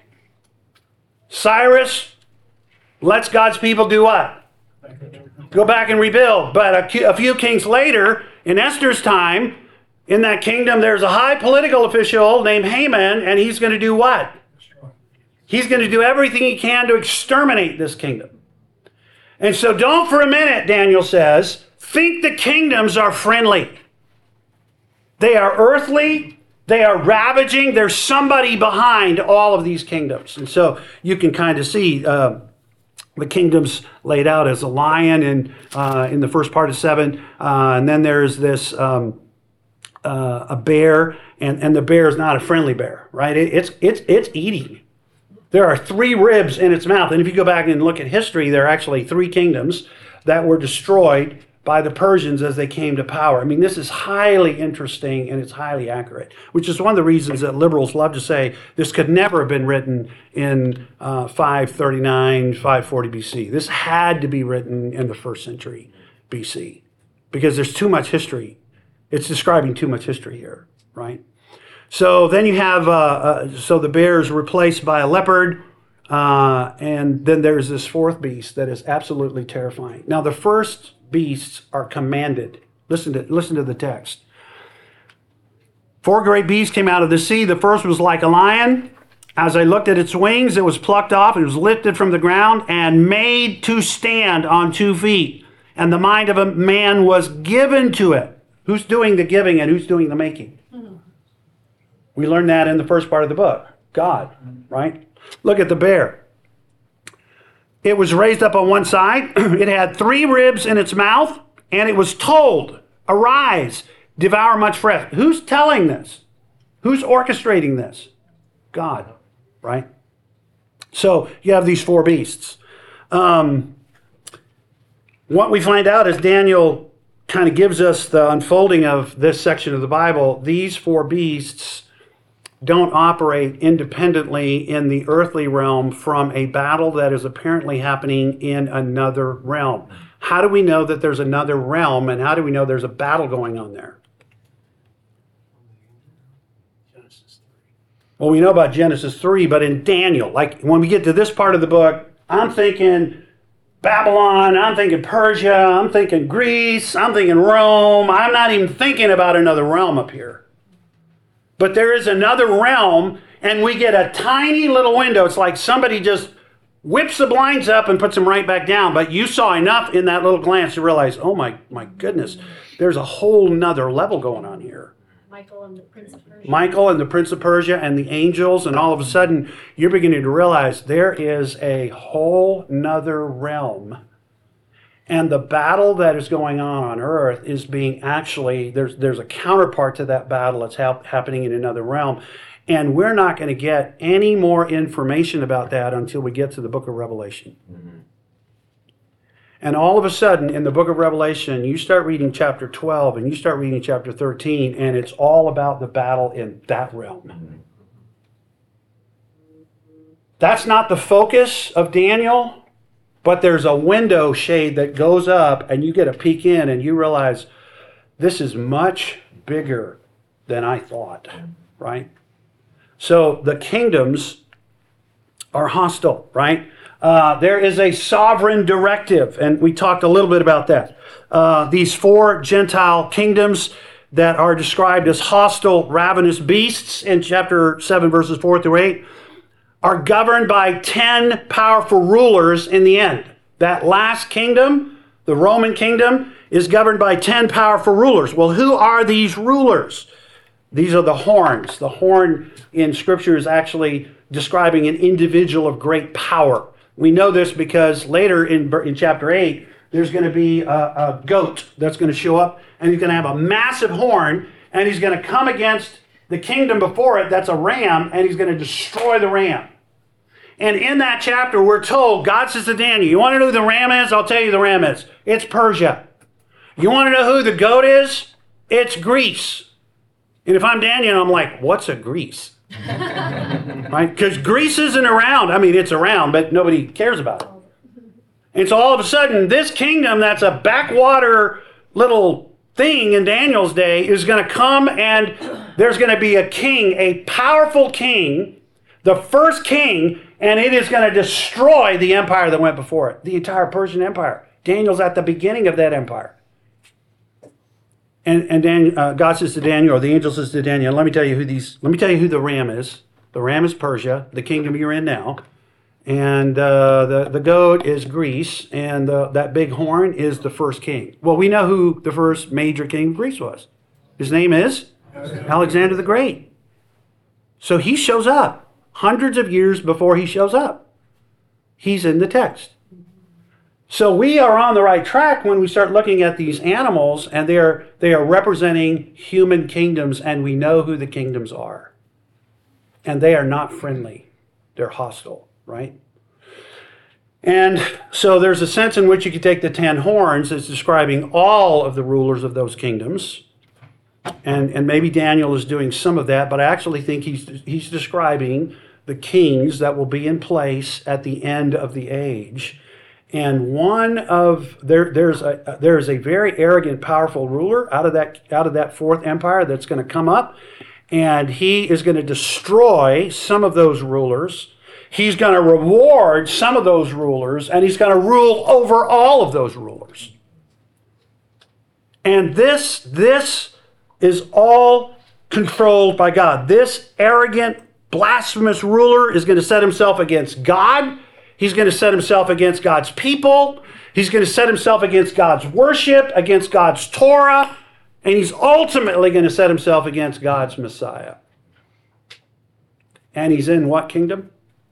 Cyrus lets God's people do what? Go back and rebuild. But a few kings later, in Esther's time, in that kingdom, there's a high political official named Haman, and he's going to do what? He's going to do everything he can to exterminate this kingdom. And so don't for a minute, Daniel says, think the kingdoms are friendly. They are earthly. They are ravaging. There's somebody behind all of these kingdoms. And so you can kind of see the kingdoms laid out as a lion in the first part of 7. And then there's this a bear. And the bear is not a friendly bear, right? It's eating. There are 3 ribs in its mouth. And if you go back and look at history, there are actually 3 kingdoms that were destroyed by the Persians as they came to power. I mean, this is highly interesting and it's highly accurate, which is one of the reasons that liberals love to say this could never have been written in 539, 540 BC. This had to be written in the 1st century BC because there's too much history. It's describing too much history here, right? So then you have, so the bear is replaced by a leopard, and then there's this 4th beast that is absolutely terrifying. Now the first beasts are commanded. Listen to the text. 4 great beasts came out of the sea. The first was like a lion. As I looked at its wings, it was plucked off, it was lifted from the ground and made to stand on 2 feet. And the mind of a man was given to it. Who's doing the giving and who's doing the making? We learned that in the first part of the book. God, right? Look at the bear. It was raised up on one side. It had 3 ribs in its mouth, and it was told, arise, devour much flesh. Who's telling this? Who's orchestrating this? God, right? So you have these 4 beasts. What we find out is Daniel kind of gives us the unfolding of this section of the Bible. These 4 beasts don't operate independently in the earthly realm from a battle that is apparently happening in another realm. How do we know that there's another realm, and how do we know there's a battle going on there? Genesis 3. Well, we know about Genesis 3, but in Daniel, like when we get to this part of the book, I'm thinking Babylon, I'm thinking Persia, I'm thinking Greece, I'm thinking Rome. I'm not even thinking about another realm up here. But there is another realm, and we get a tiny little window. It's like somebody just whips the blinds up and puts them right back down. But you saw enough in that little glance to realize, oh my goodness, there's a whole nother level going on here. Michael and the Prince of Persia. Michael and the Prince of Persia and the angels, and all of a sudden you're beginning to realize there is a whole nother realm. And the battle that is going on earth is being actually, there's a counterpart to that battle that's happening in another realm. And we're not going to get any more information about that until we get to the book of Revelation. Mm-hmm. And all of a sudden, in the book of Revelation, you start reading chapter 12 and you start reading chapter 13, and it's all about the battle in that realm. Mm-hmm. That's not the focus of Daniel. But there's a window shade that goes up, and you get a peek in, and you realize this is much bigger than I thought, right? So the kingdoms are hostile, right? There is a sovereign directive, and we talked a little bit about that. These 4 Gentile kingdoms that are described as hostile, ravenous beasts in chapter 7, verses 4 through 8, are governed by 10 powerful rulers in the end. That last kingdom, the Roman kingdom, is governed by 10 powerful rulers. Well, who are these rulers? These are the horns. The horn in Scripture is actually describing an individual of great power. We know this because later in chapter 8, there's going to be a goat that's going to show up, and he's going to have a massive horn, and he's going to come against the kingdom before it, that's a ram, and he's going to destroy the ram. And in that chapter, we're told, God says to Daniel, you want to know who the ram is? I'll tell you who the ram is. It's Persia. You want to know who the goat is? It's Greece. And if I'm Daniel, I'm like, what's a Greece? Right? Because Greece isn't around. I mean, it's around, but nobody cares about it. And so all of a sudden, this kingdom that's a backwater little thing in Daniel's day is going to come, and there's going to be a king, a powerful king, the first king, and it is going to destroy the empire that went before it, the entire Persian Empire. Daniel's at the beginning of that empire. And God says to Daniel, or the angel says to Daniel, let me tell you who the ram is. The ram is Persia, the kingdom you're in now. And the goat is Greece, and that big horn is the first king. Well, we know who the first major king of Greece was. His name is Alexander the Great. So he shows up hundreds of years before he shows up. He's in the text. So we are on the right track when we start looking at these animals, and they are representing human kingdoms, and we know who the kingdoms are. And they are not friendly. They're hostile. Right? And so there's a sense in which you could take the 10 horns as describing all of the rulers of those kingdoms. And maybe Daniel is doing some of that, but I actually think he's describing the kings that will be in place at the end of the age. And there is a very arrogant, powerful ruler out of that 4th empire that's going to come up, and he is going to destroy some of those rulers. He's going to reward some of those rulers, and he's going to rule over all of those rulers. And this is all controlled by God. This arrogant blasphemous ruler is going to set himself against God. He's going to set himself against God's people. He's going to set himself against God's worship, against God's Torah, and he's ultimately going to set himself against God's Messiah. And he's in what kingdom?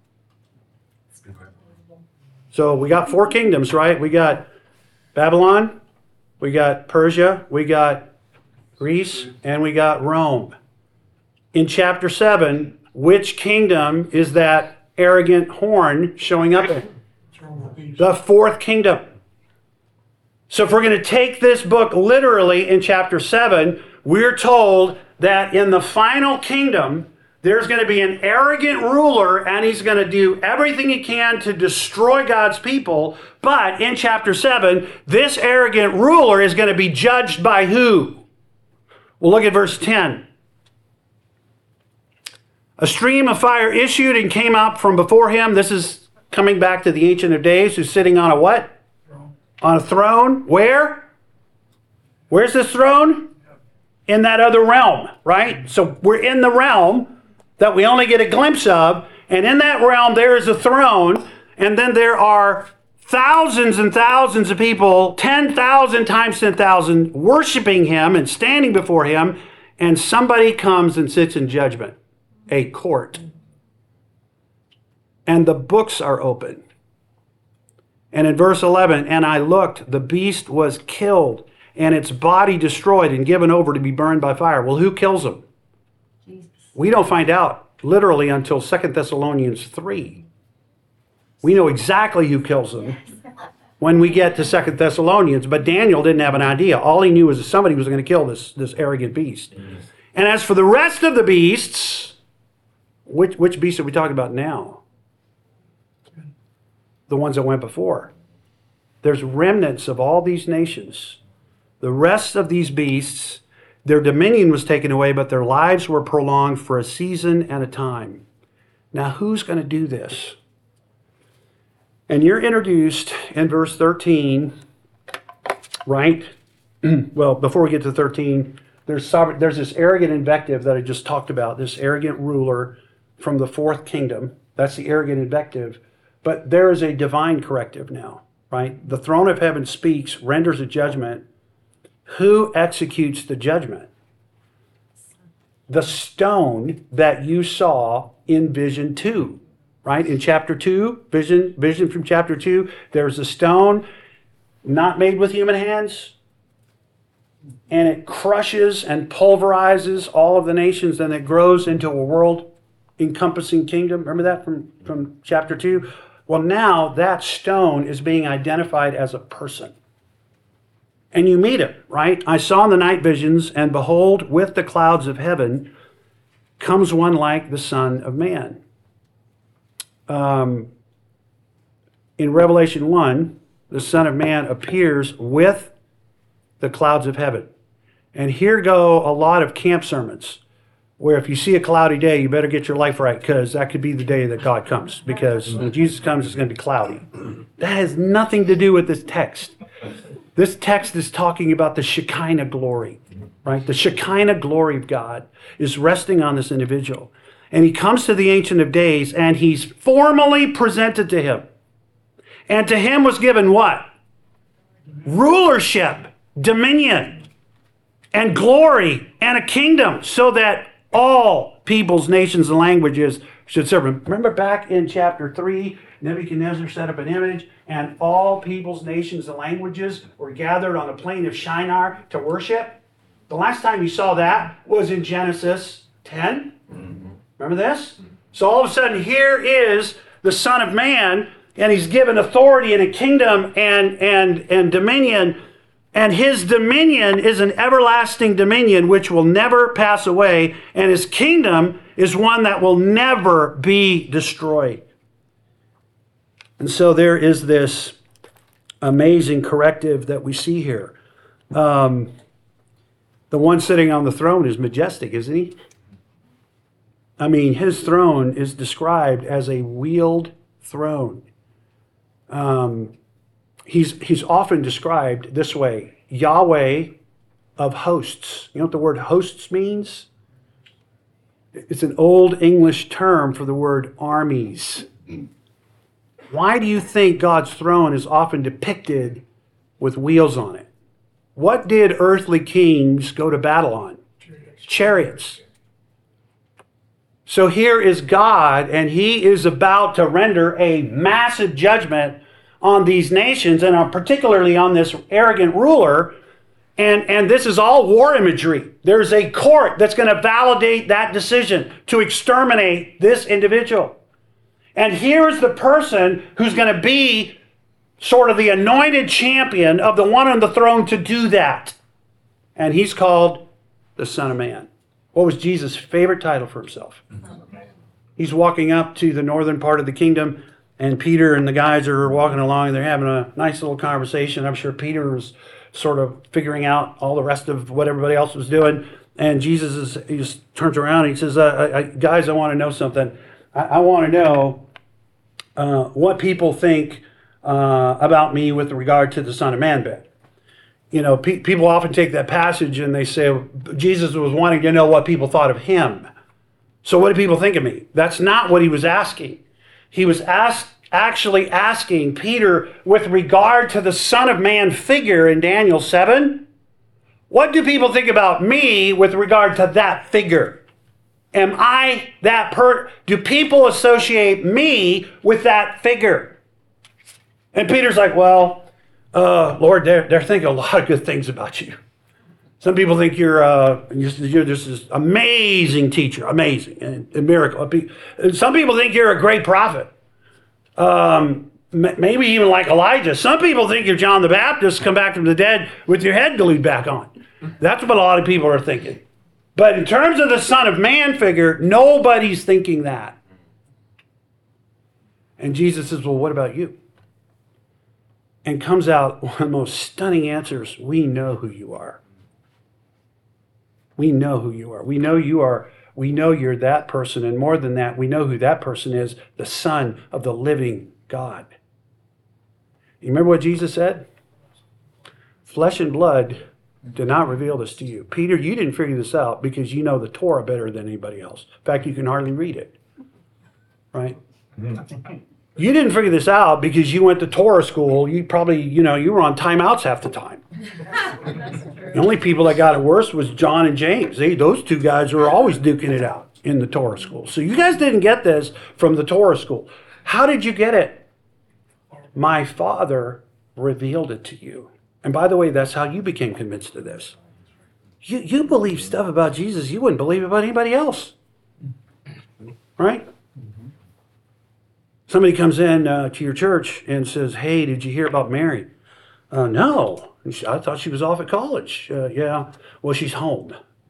So we got 4 kingdoms, right? We got Babylon, we got Persia, we got Greece, and we got Rome. In chapter 7, which kingdom is that arrogant horn showing up in? The 4th kingdom. So if we're going to take this book literally in chapter 7, we're told that in the final kingdom, there's going to be an arrogant ruler, and he's going to do everything he can to destroy God's people. But in chapter 7, this arrogant ruler is going to be judged by who? Well, look at verse 10. A stream of fire issued and came out from before him. This is coming back to the Ancient of Days, who's sitting on a what? On a throne. Where? Where's this throne? In that other realm, right? So we're in the realm that we only get a glimpse of, and in that realm there is a throne, and then there are thousands and thousands of people, 10,000 times 10,000, worshiping him and standing before him, and somebody comes and sits in judgment, a court. And the books are open. And in verse 11, and I looked, the beast was killed, and its body destroyed and given over to be burned by fire. Well, who kills him? Jesus. We don't find out literally until 2 Thessalonians 3. We know exactly who kills him when we get to 2 Thessalonians, but Daniel didn't have an idea. All he knew was that somebody was going to kill this arrogant beast. And as for the rest of the beasts, which beasts are we talking about now? The ones that went before. There's remnants of all these nations. The rest of these beasts, their dominion was taken away, but their lives were prolonged for a season and a time. Now, who's going to do this? And you're introduced in verse 13, right? Well, before we get to 13, there's this arrogant invective that I just talked about, this arrogant ruler from the 4th kingdom. That's the arrogant invective. But there is a divine corrective now, right? The throne of heaven speaks, renders a judgment. Who executes the judgment? The stone that you saw in vision 2, right? In chapter 2, vision from chapter 2, there's a stone not made with human hands, and it crushes and pulverizes all of the nations, and it grows into a world-encompassing kingdom. Remember that from chapter 2? Well, now that stone is being identified as a person. And you meet him, right? I saw in the night visions, and behold, with the clouds of heaven comes one like the Son of Man. In Revelation 1, the Son of Man appears with the clouds of heaven. And here go a lot of camp sermons, where if you see a cloudy day, you better get your life right, because that could be the day that God comes. Because when Jesus comes, it's going to be cloudy. That has nothing to do with this text. This text is talking about the Shekinah glory, right? The Shekinah glory of God is resting on this individual. And he comes to the Ancient of Days, and he's formally presented to him. And to him was given what? Rulership, dominion, and glory, and a kingdom, so that all peoples, nations, and languages should serve him. Remember back in chapter 3, Nebuchadnezzar set up an image, and all peoples, nations, and languages were gathered on the plain of Shinar to worship. The last time you saw that was in Genesis 10. Remember this? So all of a sudden, here is the Son of Man, and he's given authority and a kingdom and dominion. And his dominion is an everlasting dominion which will never pass away. And his kingdom is one that will never be destroyed. And so there is this amazing corrective that we see here. The one sitting on the throne is majestic, isn't he? I mean, his throne is described as a wheeled throne. He's often described this way: Yahweh of hosts. You know what the word hosts means? It's an old English term for the word armies. Why do you think God's throne is often depicted with wheels on it? What did earthly kings go to battle on? Chariots. So here is God, and he is about to render a massive judgment on these nations, and particularly on this arrogant ruler. And this is all war imagery. There's a court that's going to validate that decision to exterminate this individual. And here's the person who's going to be sort of the anointed champion of the one on the throne to do that. And he's called the Son of Man. What was Jesus' favorite title for himself? He's walking up to the northern part of the kingdom, and Peter and the guys are walking along, and they're having a nice little conversation. I'm sure Peter was sort of figuring out all the rest of what everybody else was doing. And he just turns around and he says, guys, I want to know something. I want to know what people think about me with regard to the Son of Man bit. You know, people often take that passage and they say, Jesus was wanting to know what people thought of him. So what do people think of me? That's not what he was asking. He was actually asking Peter with regard to the Son of Man figure in Daniel 7. What do people think about me with regard to that figure? Am I that do people associate me with that figure? And Peter's like, well, Lord, they're thinking a lot of good things about you. Some people think you're this amazing teacher, amazing, and a miracle. Some people think you're a great prophet. Maybe even like Elijah. Some people think you're John the Baptist, come back from the dead with your head glued back on. That's what a lot of people are thinking. But in terms of the Son of Man figure, nobody's thinking that. And Jesus says, well, what about you? And comes out one of the most stunning answers. We know who you are. We know who you are. We know you are. We know you're that person. And more than that, we know who that person is, the Son of the living God. You remember what Jesus said? Flesh and blood did not reveal this to you. Peter, you didn't figure this out because you know the Torah better than anybody else. In fact, you can hardly read it. Right? You didn't figure this out because you went to Torah school. You probably, you were on timeouts half the time. The only people that got it worse was John and James. Those two guys were always duking it out in the Torah school. So you guys didn't get this from the Torah school. How did you get it? My Father revealed it to you. And by the way, that's how you became convinced of this. You believe stuff about Jesus you wouldn't believe about anybody else. Right? Somebody comes in to your church and says, hey, did you hear about Mary? No. I thought she was off at college. Yeah. Well, she's home.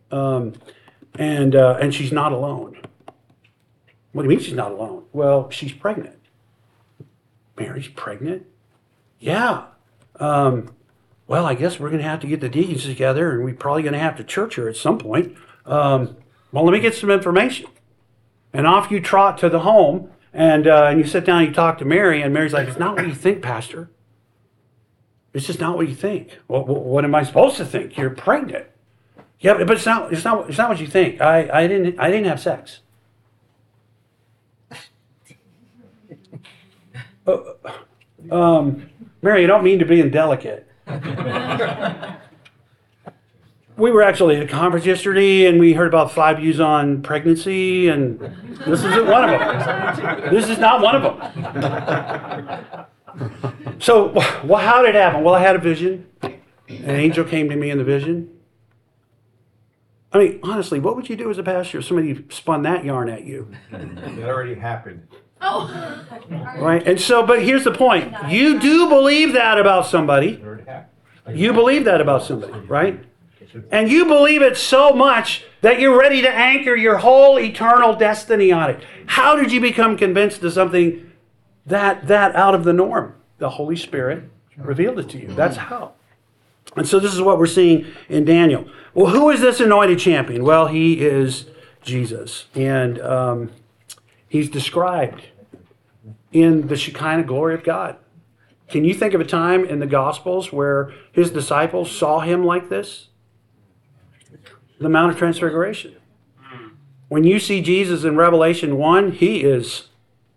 And she's not alone. What do you mean she's not alone? Well, she's pregnant. Mary's pregnant? Yeah. Well, I guess we're going to have to get the deacons together, and we're probably going to have to church her at some point. Well, let me get some information. And off you trot to the home, and you sit down and you talk to Mary, and Mary's like, it's not what you think, Pastor. It's just not what you think. Well, what am I supposed to think? You're pregnant. Yeah, but it's not what you think. I didn't have sex. Mary, I don't mean to be indelicate. We were actually at a conference yesterday, and we heard about 5 views on pregnancy, and this isn't one of them. This is not one of them. So, well, how did it happen? Well, I had a vision. An angel came to me in the vision. I mean, honestly, what would you do as a pastor if somebody spun that yarn at you? It already happened. Oh. Right? And so, but here's the point. You do believe that about somebody. It already happened. You believe that about somebody, right? And you believe it so much that you're ready to anchor your whole eternal destiny on it. How did you become convinced of something that out of the norm? The Holy Spirit revealed it to you. That's how. And so this is what we're seeing in Daniel. Well, who is this anointed champion? Well, he is Jesus. And he's described in the Shekinah glory of God. Can you think of a time in the Gospels where his disciples saw him like this? The Mount of Transfiguration. When you see Jesus in Revelation 1, he is...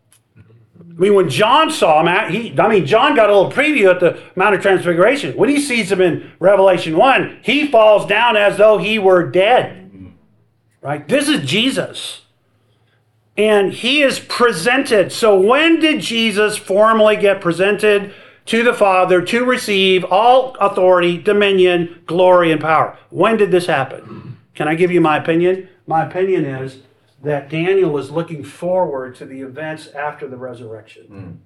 I mean, when John saw him, John got a little preview at the Mount of Transfiguration. When he sees him in Revelation 1, he falls down as though he were dead. Right? This is Jesus. And he is presented. So when did Jesus formally get presented to the Father to receive all authority, dominion, glory, and power? When did this happen? Can I give you my opinion? My opinion is that Daniel is looking forward to the events after the resurrection.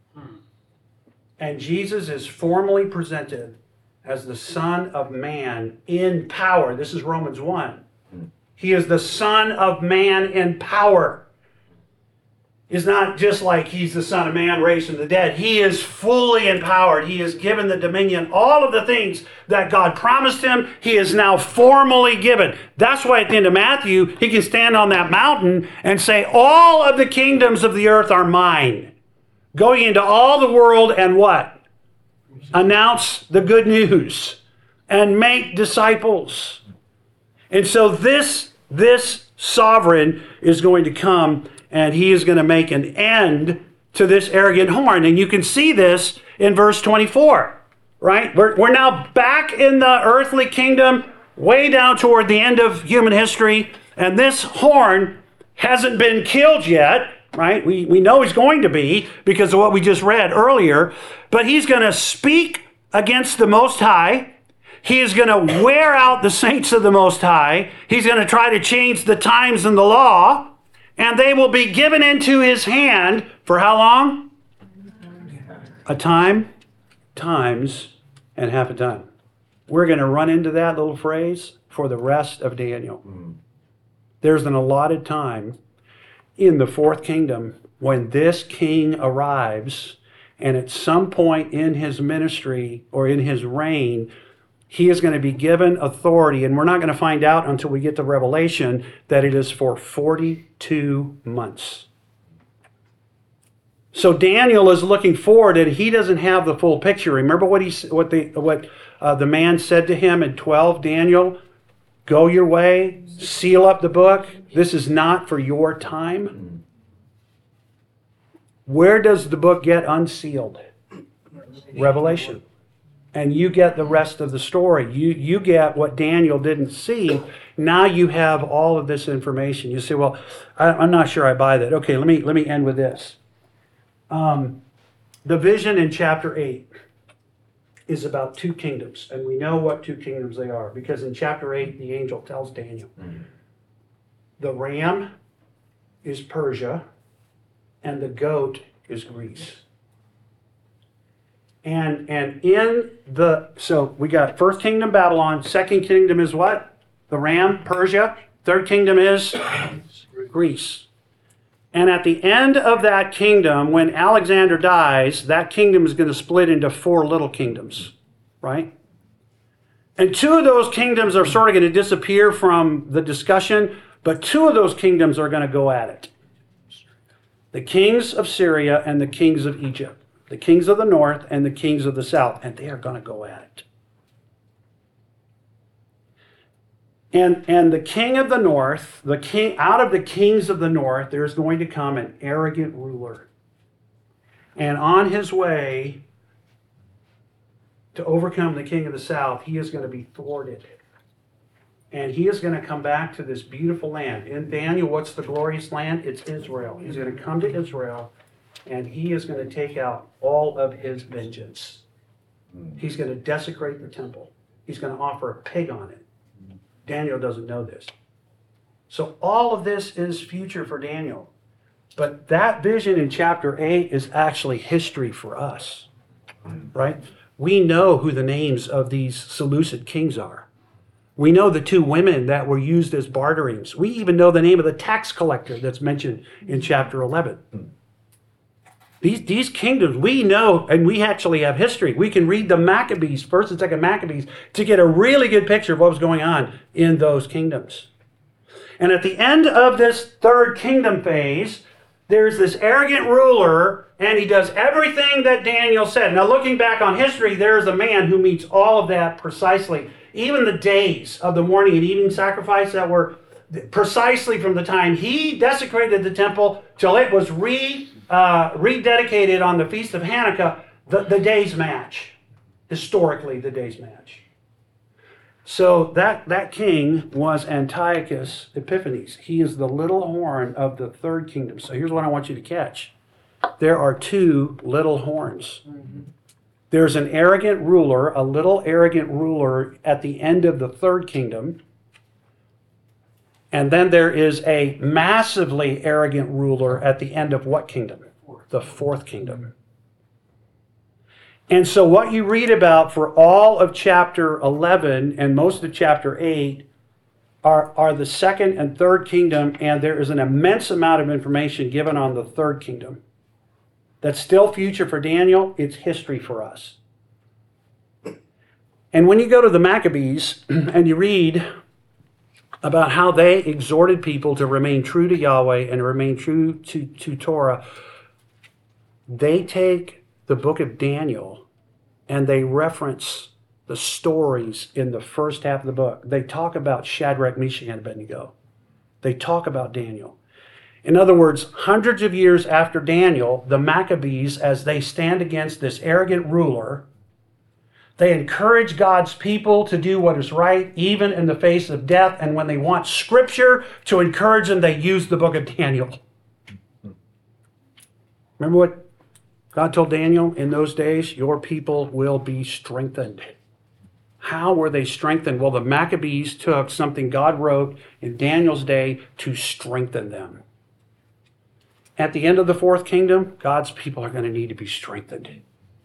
And Jesus is formally presented as the Son of Man in power. This is Romans 1. He is the Son of Man in power. It's not just like he's the Son of Man raised from the dead. He is fully empowered. He is given the dominion. All of the things that God promised him, he is now formally given. That's why at the end of Matthew, he can stand on that mountain and say, all of the kingdoms of the earth are mine. Going into all the world and what? Announce the good news and make disciples. And so this sovereign is going to come, and he is going to make an end to this arrogant horn. And you can see this in verse 24, right? We're now back in the earthly kingdom, way down toward the end of human history. And this horn hasn't been killed yet, right? We know he's going to be because of what we just read earlier. But he's going to speak against the Most High. He is going to wear out the saints of the Most High. He's going to try to change the times and the law. And they will be given into his hand for how long? A time, times, and half a time. We're going to run into that little phrase for the rest of Daniel. There's an allotted time in the fourth kingdom when this king arrives, and at some point in his ministry or in his reign, he is going to be given authority, and we're not going to find out until we get to Revelation that it is for 42 months. So Daniel is looking forward, and he doesn't have the full picture. Remember what the man said to him in 12, Daniel, go your way, seal up the book. This is not for your time. Where does the book get unsealed? Revelation. And you get the rest of the story. You get what Daniel didn't see. Now you have all of this information. You say, well, I'm not sure I buy that. Okay, let me end with this. The vision in chapter 8 is about two kingdoms. And we know what two kingdoms they are. Because in chapter 8, the angel tells Daniel, the ram is Persia and the goat is Greece. And so we got first kingdom Babylon, second kingdom is what? The ram, Persia. Third kingdom is Greece. And at the end of that kingdom, when Alexander dies, that kingdom is going to split into 4 little kingdoms, right? And 2 of those kingdoms are sort of going to disappear from the discussion, but 2 of those kingdoms are going to go at it. The kings of Syria and the kings of Egypt. The kings of the north and the kings of the south, and they are going to go at it. And the king of the north, out of the kings of the north, there's going to come an arrogant ruler. And on his way to overcome the king of the south, he is going to be thwarted. And he is going to come back to this beautiful land. In Daniel, what's the glorious land? It's Israel. He's going to come to Israel. And he is going to take out all of his vengeance. He's going to desecrate the temple. He's going to offer a pig on it. Daniel doesn't know this. So all of this is future for Daniel. But that vision in chapter 8 is actually history for us. Right? We know who the names of these Seleucid kings are. We know the 2 women that were used as barterings. We even know the name of the tax collector that's mentioned in chapter 11. These kingdoms, we know, and we actually have history. We can read the Maccabees, 1st and 2nd Maccabees, to get a really good picture of what was going on in those kingdoms. And at the end of this 3rd kingdom phase, there's this arrogant ruler, and he does everything that Daniel said. Now, looking back on history, there's a man who meets all of that precisely. Even the days of the morning and evening sacrifice that were precisely from the time he desecrated the temple till it was rededicated on the Feast of Hanukkah, the days match. Historically, the days match. So that king was Antiochus Epiphanes. He is the little horn of the third kingdom. So here's what I want you to catch. There are two little horns. There's an arrogant ruler, a little arrogant ruler at the end of the third kingdom. And then there is a massively arrogant ruler at the end of what kingdom? The fourth kingdom. And so what you read about for all of chapter 11 and most of chapter 8 are the second and third kingdom, and there is an immense amount of information given on the third kingdom. That's still future for Daniel. It's history for us. And when you go to the Maccabees and you read about how they exhorted people to remain true to Yahweh and remain true to Torah, they take the book of Daniel and they reference the stories in the first half of the book. They talk about Shadrach, Meshach, and Abednego. They talk about Daniel. In other words, hundreds of years after Daniel, the Maccabees, as they stand against this arrogant ruler, they encourage God's people to do what is right, even in the face of death. And when they want scripture to encourage them, they use the book of Daniel. Remember what God told Daniel? In those days, your people will be strengthened. How were they strengthened? Well, the Maccabees took something God wrote in Daniel's day to strengthen them. At the end of the fourth kingdom, God's people are going to need to be strengthened.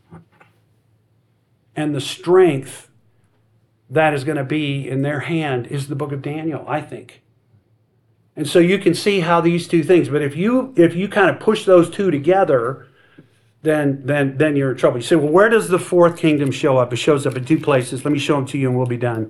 And the strength that is going to be in their hand is the book of Daniel, I think. And so you can see how these two things, but if you kind of push those two together, then you're in trouble. You say, well, where does the fourth kingdom show up? It shows up in two places. Let me show them to you and we'll be done.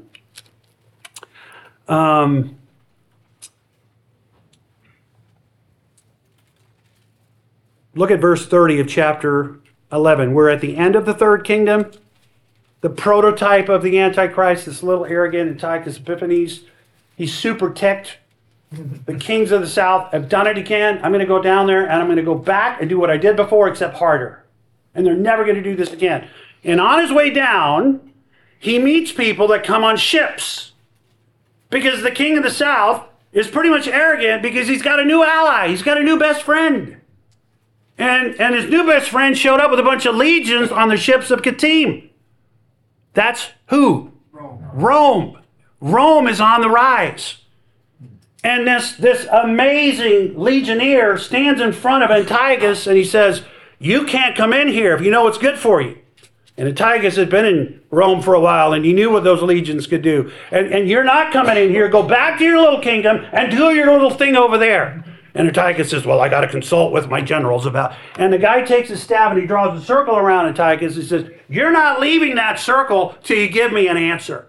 Look at verse 30 of chapter 11. We're at the end of the third kingdom. The prototype of the Antichrist, this little arrogant Antiochus Epiphanes. He's super ticked. The kings of the south have done it again. I'm going to go down there and I'm going to go back and do what I did before, except harder. And they're never going to do this again. And on his way down, he meets people that come on ships. Because the king of the south is pretty much arrogant because he's got a new ally. He's got a new best friend. And his new best friend showed up with a bunch of legions on the ships of Kittim. That's who? Rome. Rome is on the rise. And this amazing legionnaire stands in front of Antiochus and he says, you can't come in here if you know what's good for you. And Antiochus had been in Rome for a while and he knew what those legions could do. And you're not coming in here. Go back to your little kingdom and do your little thing over there. And Antiochus says, well, I got to consult with my generals about. And the guy takes his staff and he draws a circle around Antiochus. He says, you're not leaving that circle till you give me an answer.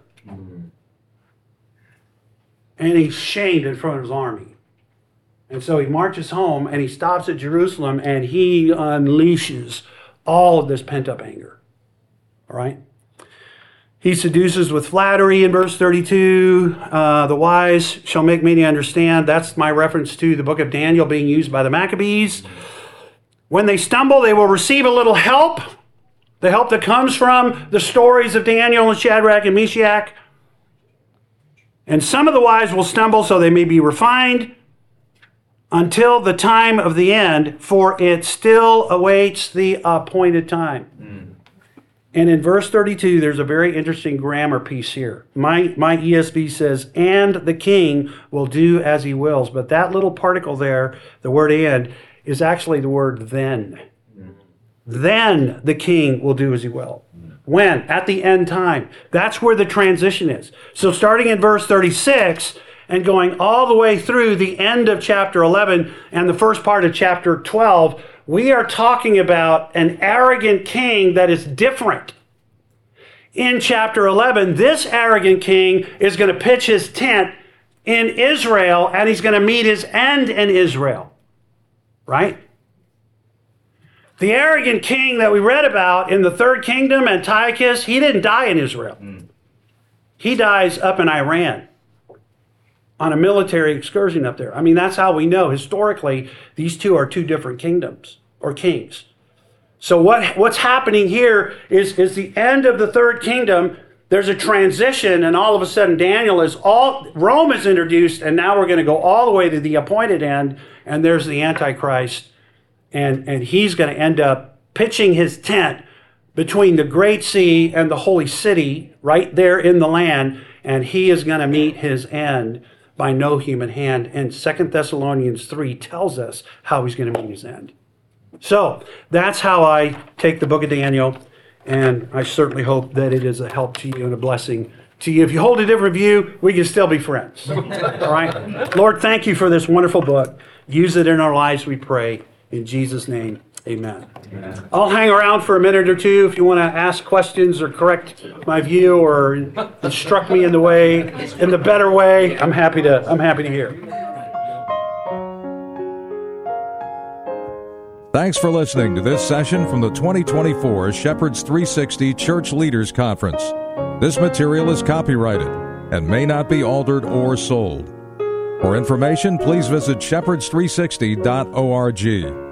And he's shamed in front of his army. And so he marches home and he stops at Jerusalem and he unleashes all of this pent-up anger. All right? He seduces with flattery in verse 32. The wise shall make many understand. That's my reference to the book of Daniel being used by the Maccabees. When they stumble, they will receive a little help. The help that comes from the stories of Daniel and Shadrach and Meshach. And some of the wise will stumble so they may be refined until the time of the end, for it still awaits the appointed time. And in verse 32, there's a very interesting grammar piece here. My ESV says, and the king will do as he wills. But that little particle there, the word and, is actually the word then. Then the king will do as he will. When? At the end time. That's where the transition is. So starting in verse 36 and going all the way through the end of chapter 11 and the first part of chapter 12, we are talking about an arrogant king that is different. In chapter 11, this arrogant king is going to pitch his tent in Israel and he's going to meet his end in Israel. Right? The arrogant king that we read about in the third kingdom, Antiochus, he didn't die in Israel. He dies up in Iran. on a military excursion up there. I mean, that's how we know historically these two are two different kingdoms or kings. So what's happening here is the end of the third kingdom. There's a transition, and all of a sudden Rome is introduced, and now we're going to go all the way to the appointed end, and there's the Antichrist, and he's going to end up pitching his tent between the Great Sea and the Holy City right there in the land, and he is going to meet his end by no human hand. And 2 Thessalonians 3 tells us how he's going to meet his end. So that's how I take the book of Daniel, and I certainly hope that it is a help to you and a blessing to you. If you hold a different view, we can still be friends. All right? Lord, thank you for this wonderful book. Use it in our lives, we pray. In Jesus' name, amen. I'll hang around for a minute or two if you want to ask questions or correct my view or instruct me in the better way. I'm happy to hear. Thanks for listening to this session from the 2024 Shepherds 360 Church Leaders Conference. This material is copyrighted and may not be altered or sold. For information, please visit shepherds360.org.